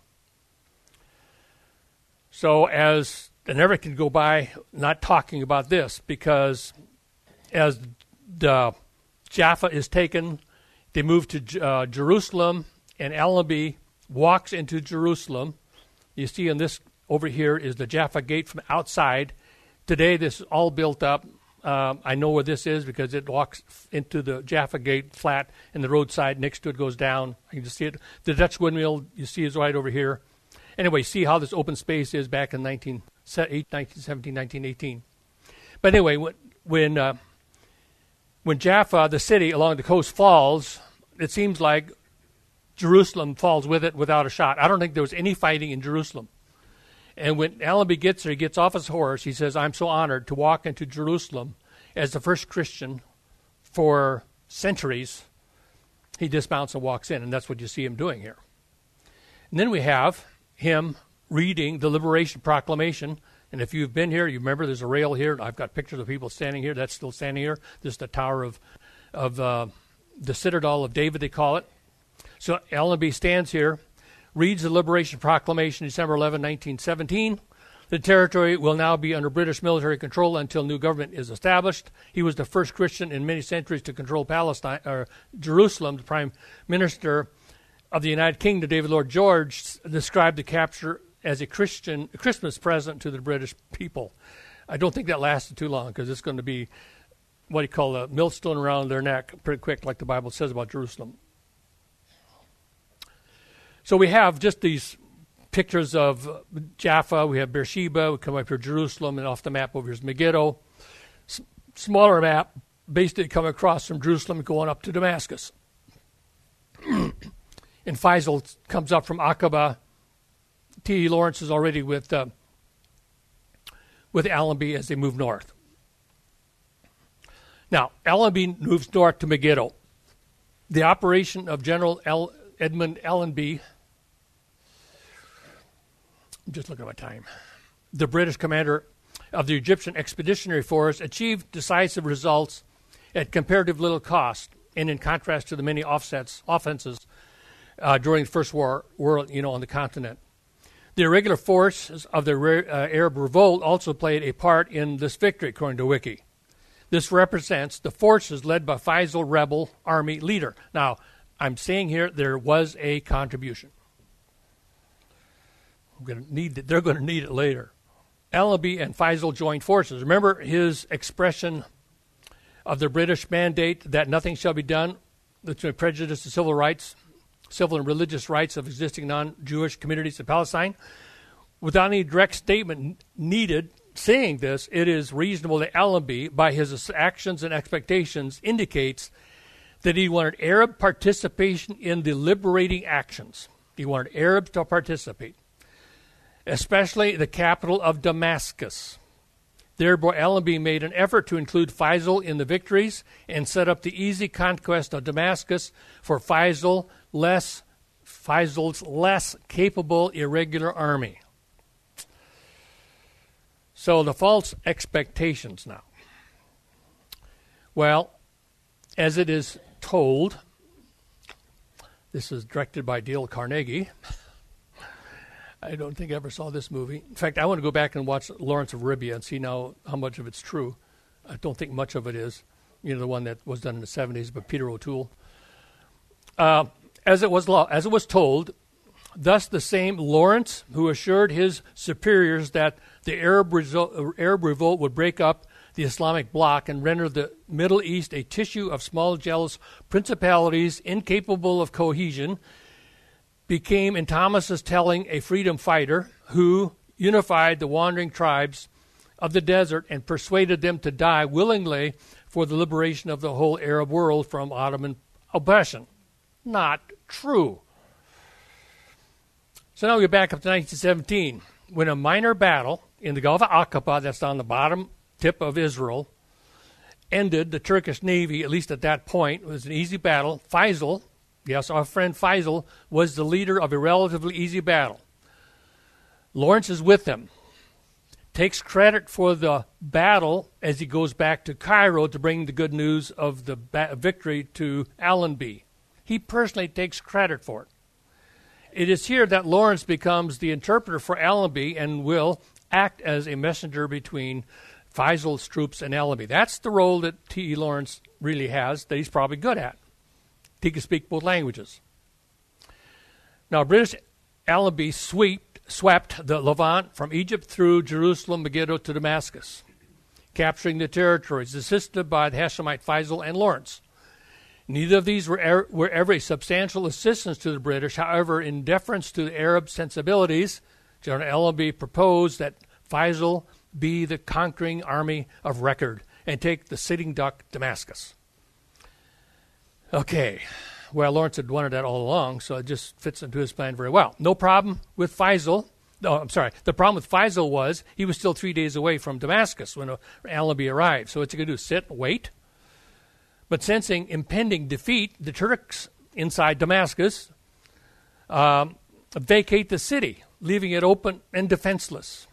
So as I never can go by not talking about this, because as the Jaffa is taken, they move to Jerusalem, and Allenby walks into Jerusalem. You see in this over here is the Jaffa Gate from outside. Today this is all built up. I know where this is because it walks into the Jaffa Gate flat, and the roadside next to it goes down. You can just see it. The Dutch windmill you see is right over here. Anyway, see how this open space is back in 1917, 1918. But anyway, when Jaffa, the city along the coast, falls, it seems like Jerusalem falls with it without a shot. I don't think there was any fighting in Jerusalem. And when Allenby gets there, he gets off his horse. He says, I'm so honored to walk into Jerusalem as the first Christian for centuries. He dismounts and walks in, and that's what you see him doing here. And then we have him reading the Liberation Proclamation. And if you've been here, you remember there's a rail here. I've got pictures of people standing here. That's still standing here. This is the Tower of the Citadel of David, they call it. So Allenby stands here, reads the Liberation Proclamation, December 11, 1917. The territory will now be under British military control until new government is established. He was the first Christian in many centuries to control Palestine, or Jerusalem. The Prime Minister of the United Kingdom, David Lloyd George, described the capture as a Christmas present to the British people. I don't think that lasted too long because it's going to be what you call a millstone around their neck pretty quick, like the Bible says about Jerusalem. So we have just these pictures of Jaffa. We have Beersheba. We come up here, Jerusalem, and off the map over here is Megiddo. Smaller map, basically come across from Jerusalem going up to Damascus. And Faisal comes up from Aqaba. T.E. Lawrence is already with Allenby as they move north. Now, Allenby moves north to Megiddo. The operation of General Edmund Allenby, I'm just looking at my time, the British commander of the Egyptian Expeditionary Force, achieved decisive results at comparative little cost, and in contrast to the many offenses during the First War on the continent. The irregular forces of the Arab revolt also played a part in this victory, according to Wiki. This represents the forces led by Faisal rebel army leader. Now, I'm saying here there was a contribution. They're going to need it later. Allenby and Faisal joined forces. Remember his expression of the British mandate that nothing shall be done to prejudice the civil and religious rights of existing non-Jewish communities in Palestine? Without any direct statement needed saying this, it is reasonable that Allenby, by his actions and expectations, indicates that he wanted Arab participation in the liberating actions. He wanted Arabs to participate, especially the capital of Damascus. Therefore, Allenby made an effort to include Faisal in the victories and set up the easy conquest of Damascus for Faisal's less capable irregular army. So the false expectations now. Well, as it is told, this is directed by Dale Carnegie. I don't think I ever saw this movie. In fact, I want to go back and watch Lawrence of Arabia and see now how much of it's true. I don't think much of it is. The one that was done in the 70s by Peter O'Toole. As it was told, thus the same Lawrence who assured his superiors that the Arab revolt would break up the Islamic bloc and render the Middle East a tissue of small jealous principalities incapable of cohesion, became, in Thomas's telling, a freedom fighter who unified the wandering tribes of the desert and persuaded them to die willingly for the liberation of the whole Arab world from Ottoman oppression. Not true. So now we get back up to 1917, when a minor battle in the Gulf of Aqaba, that's on the bottom tip of Israel, ended the Turkish Navy, at least at that point. It was an easy battle. Faisal, yes, our friend Faisal, was the leader of a relatively easy battle. Lawrence is with them, takes credit for the battle as he goes back to Cairo to bring the good news of the victory to Allenby. He personally takes credit for it. It is here that Lawrence becomes the interpreter for Allenby and will act as a messenger between Faisal's troops and Allenby. That's the role that T.E. Lawrence really has, that he's probably good at. He can speak both languages. Now, British Allenby swept the Levant from Egypt through Jerusalem, Megiddo to Damascus, capturing the territories, assisted by the Hashemite Faisal and Lawrence. Neither of these were ever a substantial assistance to the British. However, in deference to the Arab sensibilities, General Allenby proposed that Faisal be the conquering army of record and take the sitting duck Damascus. Okay, well, Lawrence had wanted that all along, so it just fits into his plan very well. No problem with Faisal. No, I'm sorry. The problem with Faisal was he was still 3 days away from Damascus when Allenby arrived. So what's he going to do, sit and wait? But sensing impending defeat, the Turks inside Damascus vacate the city, leaving it open and defenseless.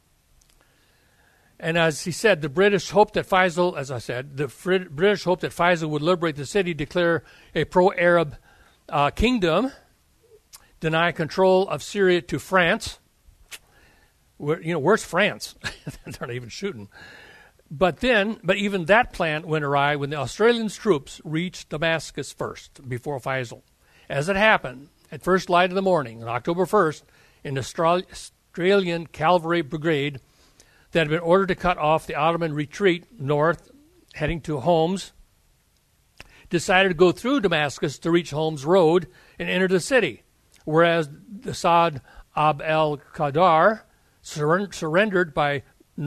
And as he said, the British hoped that Faisal, as I said, British hoped that Faisal would liberate the city, declare a pro-Arab kingdom, deny control of Syria to France. Where's France? They're not even shooting. But even that plan went awry when the Australian troops reached Damascus first, before Faisal. As it happened, at first light of the morning, on October 1st, an Australian cavalry brigade that had been ordered to cut off the Ottoman retreat north, heading to Homs, decided to go through Damascus to reach Homs Road and enter the city, whereas the Saad Ab el-Qadar, surrounded by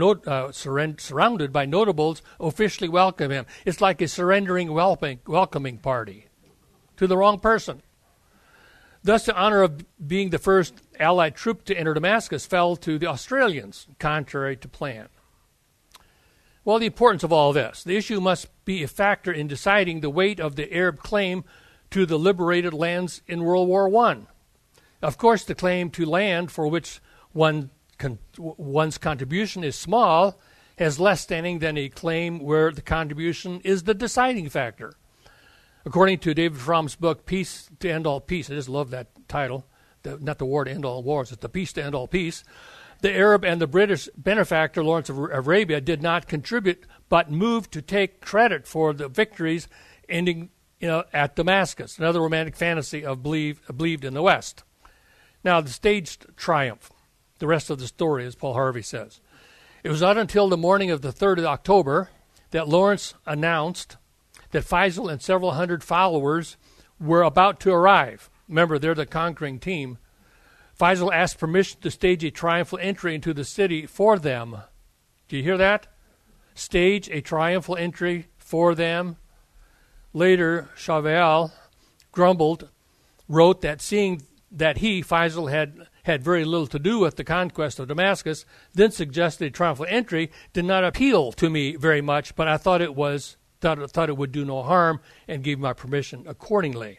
notables, officially welcome him. It's like a surrendering welcoming party to the wrong person. Thus, the honor of being the first Allied troop to enter Damascus fell to the Australians, contrary to plan. Well, the importance of all this. The issue must be a factor in deciding the weight of the Arab claim to the liberated lands in World War I. Of course, the claim to land for which one's contribution is small has less standing than a claim where the contribution is the deciding factor. According to David Fromm's book, Peace to End All Peace, I just love that title, not the war to end all wars, it's the peace to end all peace. The Arab and the British benefactor, Lawrence of Arabia, did not contribute, but moved to take credit for the victories ending at Damascus, another romantic fantasy of believed in the West. Now, the staged triumph, the rest of the story, as Paul Harvey says. It was not until the morning of the 3rd of October that Lawrence announced that Faisal and several hundred followers were about to arrive. Remember, they're the conquering team. Faisal asked permission to stage a triumphal entry into the city for them. Do you hear that? Stage a triumphal entry for them. Later, Chauvel wrote that seeing that he, Faisal, had very little to do with the conquest of Damascus, then suggested a triumphal entry did not appeal to me very much, but I thought it would do no harm and gave my permission accordingly.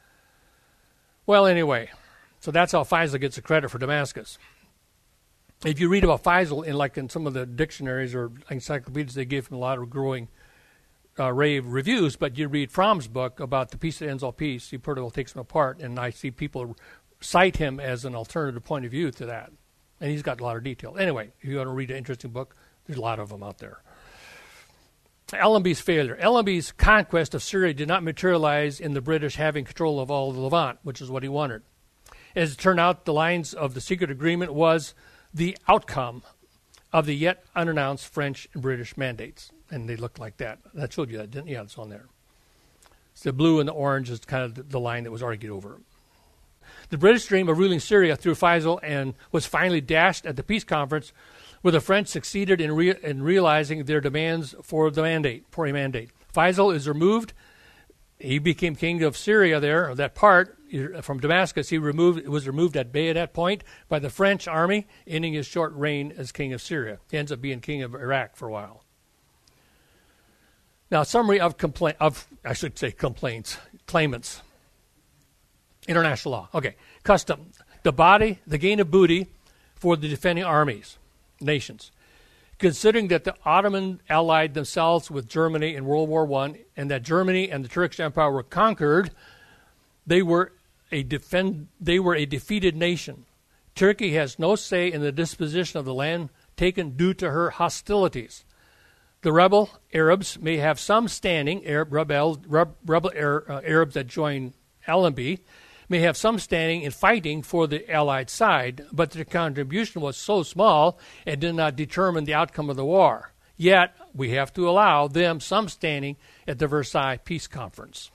Well, anyway, so that's how Faisal gets the credit for Damascus. If you read about Faisal in some of the dictionaries or encyclopedias, they give him a lot of growing rave reviews, but you read Fromm's book about the peace that ends all peace, he pretty well takes them apart, and I see people cite him as an alternative point of view to that. And he's got a lot of detail. Anyway, if you want to read an interesting book, there's a lot of them out there. Allenby's failure. Allenby's conquest of Syria did not materialize in the British having control of all the Levant, which is what he wanted. As it turned out, the lines of the secret agreement was the outcome of the yet unannounced French and British mandates. And they looked like that. That showed you that, didn't it? Yeah, it's on there. So the blue and the orange is kind of the line that was argued over. The British dream of ruling Syria through Faisal and was finally dashed at the peace conference, where the French succeeded in realizing their demands for a mandate. Faisal is removed. He became king of Syria there, or that part, from Damascus. He was removed at bayonet point by the French army, ending his short reign as king of Syria. He ends up being king of Iraq for a while. Now, summary of claimants. International law. Okay. Custom. The gain of booty for the defending armies, nations. Considering that the Ottoman allied themselves with Germany in World War I and that Germany and the Turkish Empire were conquered, they were a defeated nation. Turkey has no say in the disposition of the land taken due to her hostilities. The rebel Arabs may have some standing, Arabs that join Allenby, may have some standing in fighting for the Allied side, but their contribution was so small it did not determine the outcome of the war. Yet, we have to allow them some standing at the Versailles Peace Conference.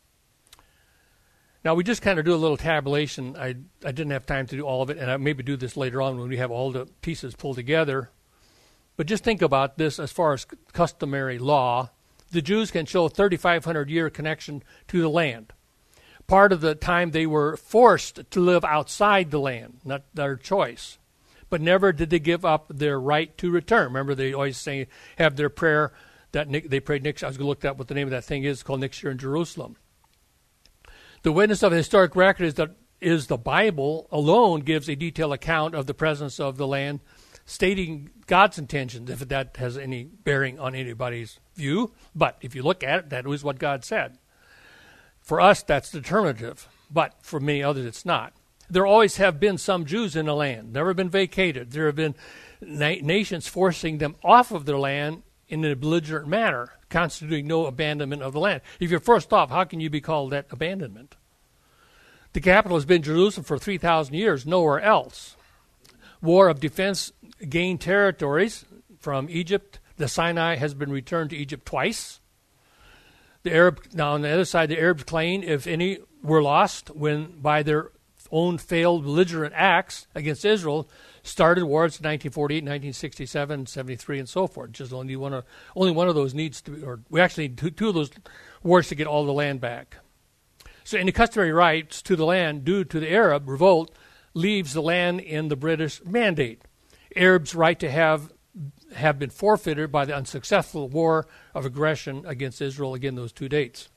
Now, we just kind of do a little tabulation. I didn't have time to do all of it, and I maybe do this later on when we have all the pieces pulled together. But just think about this as far as customary law. The Jews can show a 3,500-year connection to the land. Part of the time they were forced to live outside the land, not their choice. But never did they give up their right to return. Remember, they always have their prayer that they prayed next year. I was going to look up what the name of that thing is. It's called Next Year in Jerusalem. The witness of a historic record is the Bible alone gives a detailed account of the presence of the land, stating God's intentions, if that has any bearing on anybody's view. But if you look at it, that was what God said. For us, that's determinative, but for many others, it's not. There always have been some Jews in the land, never been vacated. There have been nations forcing them off of their land in a belligerent manner, constituting no abandonment of the land. If you're forced off, how can you be called that abandonment? The capital has been Jerusalem for 3,000 years, nowhere else. War of defense gained territories from Egypt. The Sinai has been returned to Egypt twice. Now, on the other side, the Arabs claim, if any were lost when by their own failed belligerent acts against Israel, started wars in 1948, 1967, 73, and so forth. Just only one of those needs to be, or we actually need two of those wars to get all the land back. So any customary rights to the land due to the Arab revolt leaves the land in the British mandate. Arabs' right to have have been forfeited by the unsuccessful war of aggression against Israel, again, those 2 dates.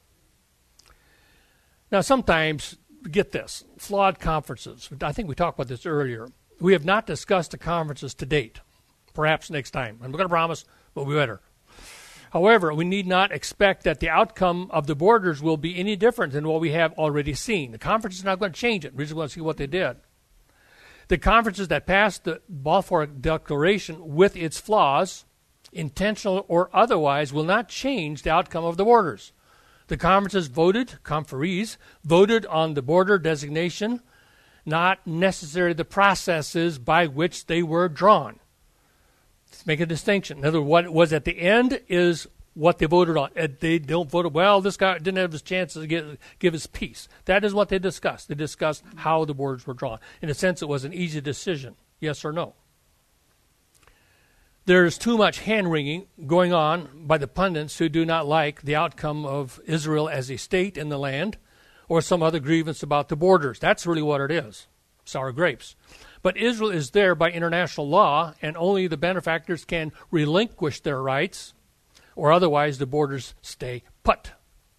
Now, sometimes, get this, flawed conferences. I think we talked about this earlier. We have not discussed the conferences to date. Perhaps next time. I'm not going to promise, but we better. However, we need not expect that the outcome of the borders will be any different than what we have already seen. The conference is not going to change it. We just want to see what they did. The conferences that passed the Balfour Declaration with its flaws, intentional or otherwise, will not change the outcome of the borders. The conferences conferees voted on the border designation, not necessarily the processes by which they were drawn. Let's make a distinction. In other words, what was at the end is what they voted on. They don't vote, well, this guy didn't have his chance to give his piece. That is what they discussed. They discussed how the borders were drawn. In a sense, it was an easy decision, yes or no. There's too much hand-wringing going on by the pundits who do not like the outcome of Israel as a state in the land or some other grievance about the borders. That's really what it is, sour grapes. But Israel is there by international law, and only the benefactors can relinquish their rights, or otherwise the borders stay put.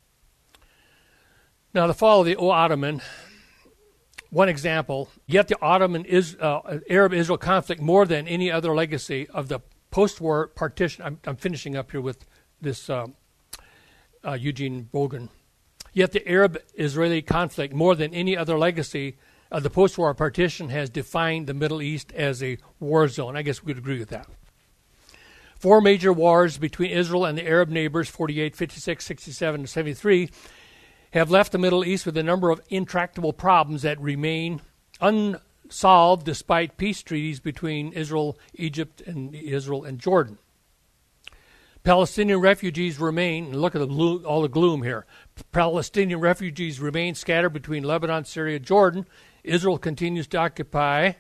Now, the fall of the Ottoman, one example, yet the Ottoman Arab-Israel conflict more than any other legacy of the post-war partition. I'm finishing up here with this Eugene Bogan. Yet the Arab-Israeli conflict more than any other legacy of the post-war partition has defined the Middle East as a war zone. I guess we could agree with that. 4 major wars between Israel and the Arab neighbors, 48, 56, 67, and 73, have left the Middle East with a number of intractable problems that remain unsolved despite peace treaties between Israel, Egypt, and Israel and Jordan. Palestinian refugees remain, look at all the gloom here. Palestinian refugees remain scattered between Lebanon, Syria, Jordan. Israel continues to occupy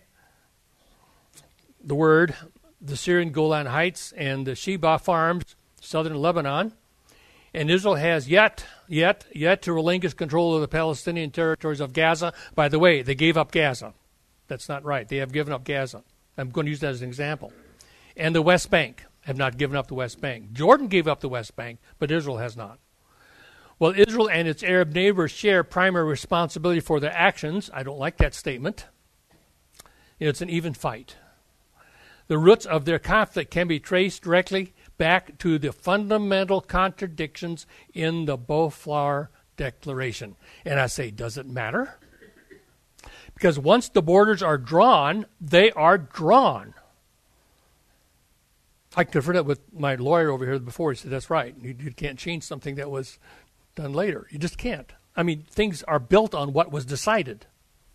the Syrian Golan Heights and the Sheba Farms, southern Lebanon. And Israel has yet to relinquish control of the Palestinian territories of Gaza. By the way, they gave up Gaza. That's not right. They have given up Gaza. I'm going to use that as an example. And the West Bank have not given up the West Bank. Jordan gave up the West Bank, but Israel has not. Well, Israel and its Arab neighbors share primary responsibility for their actions. I don't like that statement. It's an even fight. The roots of their conflict can be traced directly back to the fundamental contradictions in the Balfour Declaration. And I say, does it matter? Because once the borders are drawn, they are drawn. I conferred it with my lawyer over here before. He said, that's right. You can't change something that was done later. You just can't. I mean, things are built on what was decided.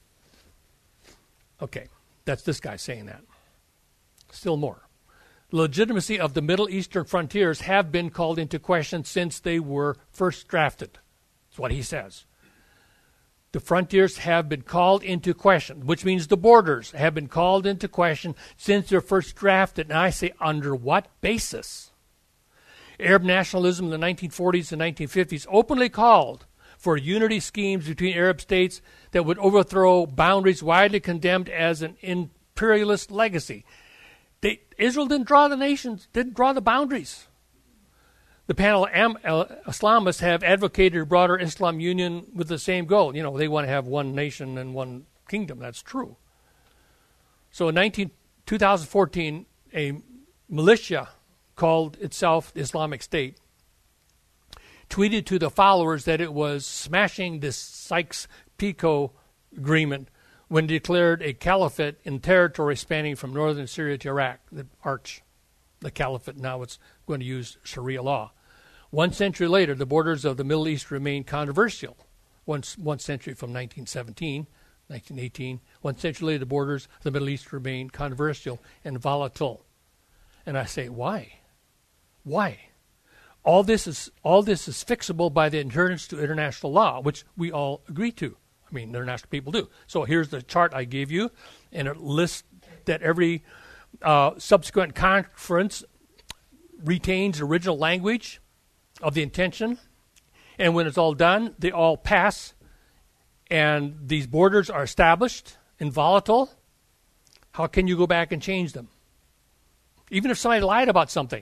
Okay, that's this guy saying that. Still more. The legitimacy of the Middle Eastern frontiers have been called into question since they were first drafted. That's what he says. The frontiers have been called into question, which means the borders have been called into question since they're first drafted. And I say, under what basis? Arab nationalism in the 1940s and 1950s openly called for unity schemes between Arab states that would overthrow boundaries widely condemned as an imperialist legacy. Israel didn't draw the nations, didn't draw the boundaries. The panel Islamists have advocated a broader Islam union with the same goal. You know, they want to have one nation and one kingdom. That's true. So in 2014, a militia called itself the Islamic State tweeted to the followers that it was smashing this Sykes-Picot agreement when it declared a caliphate in territory spanning from northern Syria to Iraq, the caliphate. Now it's going to use Sharia law. 1 century later, the borders of the Middle East remain controversial. One century from 1917, 1918. 1 century later, the borders of the Middle East remain controversial and volatile. And I say, why? Why? All this is fixable by the adherence to international law, which we all agree to. I mean, international people do. So here's the chart I gave you, and it lists that every subsequent conference retains the original language of the intention, and when it's all done, they all pass, and these borders are established and volatile. How can you go back and change them? even if somebody lied about something.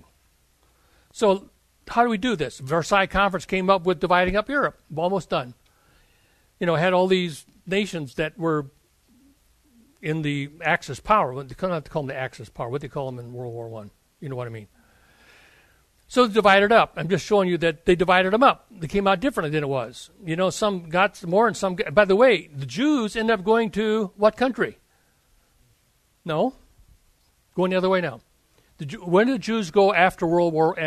So how do we do this? Versailles Conference came up with dividing up Europe. Almost done. Had all these nations that were in the Axis power. They don't have to call them the Axis power. What they call them in World War I. You know what I mean? So they divided up. I'm just showing you that they divided them up. They came out differently than it was. Some got more and some got... By the way, the Jews ended up going to what country? No. Going the other way now. When did the Jews go after the World War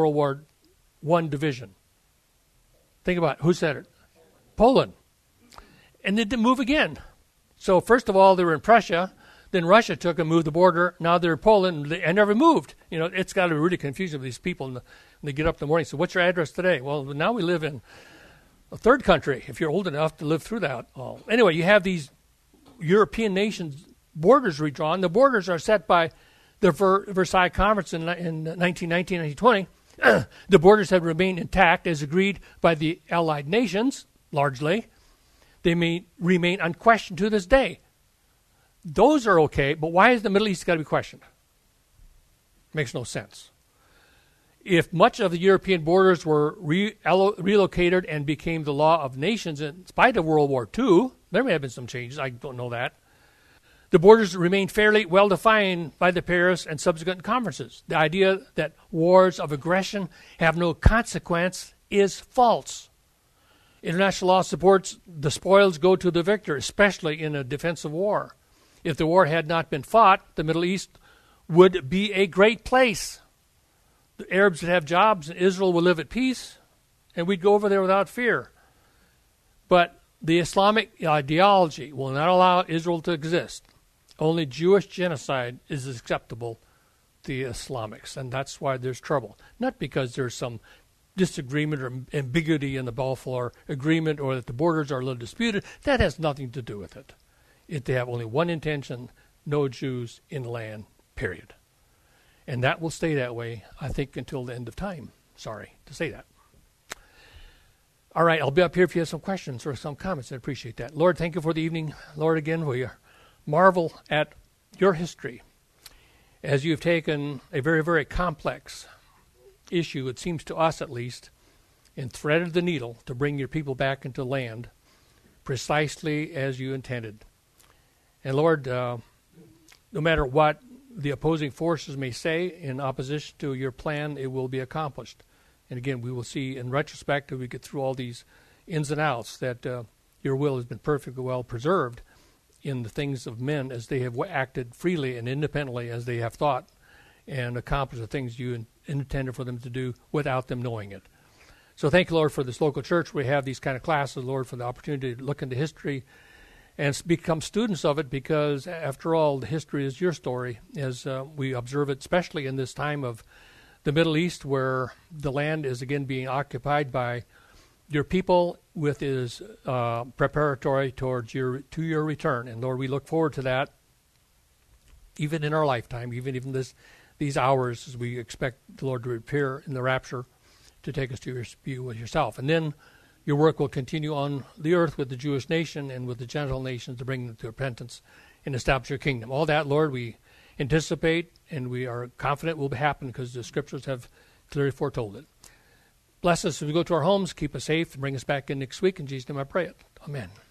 I division? Think about it. Who said it? Poland. And they didn't move again. So first of all, they were in Prussia. Then Russia took and moved the border. Now they're in Poland and never moved. It's got to be really confusing for these people. And they get up in the morning and say, what's your address today? Well, now we live in a third country, if you're old enough to live through that all. Anyway, you have these European nations' borders redrawn. The borders are set by the Versailles Conference in 1919, 1920. The borders have remained intact as agreed by the Allied nations, largely. They may remain unquestioned to this day. Those are okay, but why is the Middle East got to be questioned? Makes no sense. If much of the European borders were relocated and became the law of nations in spite of World War II, there may have been some changes, I don't know that. The borders remained fairly well defined by the Paris and subsequent conferences. The idea that wars of aggression have no consequence is false. International law supports the spoils go to the victor, especially in a defensive war. If the war had not been fought, the Middle East would be a great place. The Arabs would have jobs, and Israel would live at peace, and we'd go over there without fear. But the Islamic ideology will not allow Israel to exist. Only Jewish genocide is acceptable to the Islamics, and that's why there's trouble. Not because there's some disagreement or ambiguity in the Balfour Agreement or that the borders are a little disputed. That has nothing to do with it. They have only one intention, no Jews in the land, period. And that will stay that way, I think, until the end of time. Sorry to say that. All right, I'll be up here if you have some questions or some comments. I'd appreciate that. Lord, thank you for the evening. Lord, again, we marvel at your history as you've taken a very, very complex issue, it seems to us at least, and threaded the needle to bring your people back into land precisely as you intended. And Lord, no matter what the opposing forces may say in opposition to your plan, it will be accomplished. And again, we will see in retrospect, as we get through all these ins and outs, that your will has been perfectly well preserved in the things of men as they have acted freely and independently as they have thought and accomplished the things you intended for them to do without them knowing it. So thank you, Lord, for this local church. We have these kind of classes, Lord, for the opportunity to look into history and become students of it, because after all, the history is your story as we observe it, especially in this time of the Middle East, where the land is again being occupied by your people with is preparatory towards your return. And Lord, we look forward to that even in our lifetime, even these hours as we expect the Lord to appear in the rapture to take us to your view with yourself. And then your work will continue on the earth with the Jewish nation and with the Gentile nations to bring them to repentance and establish your kingdom. All that, Lord, we anticipate and we are confident will happen because the scriptures have clearly foretold it. Bless us as we go to our homes, keep us safe, and bring us back in next week. In Jesus' name I pray it. Amen.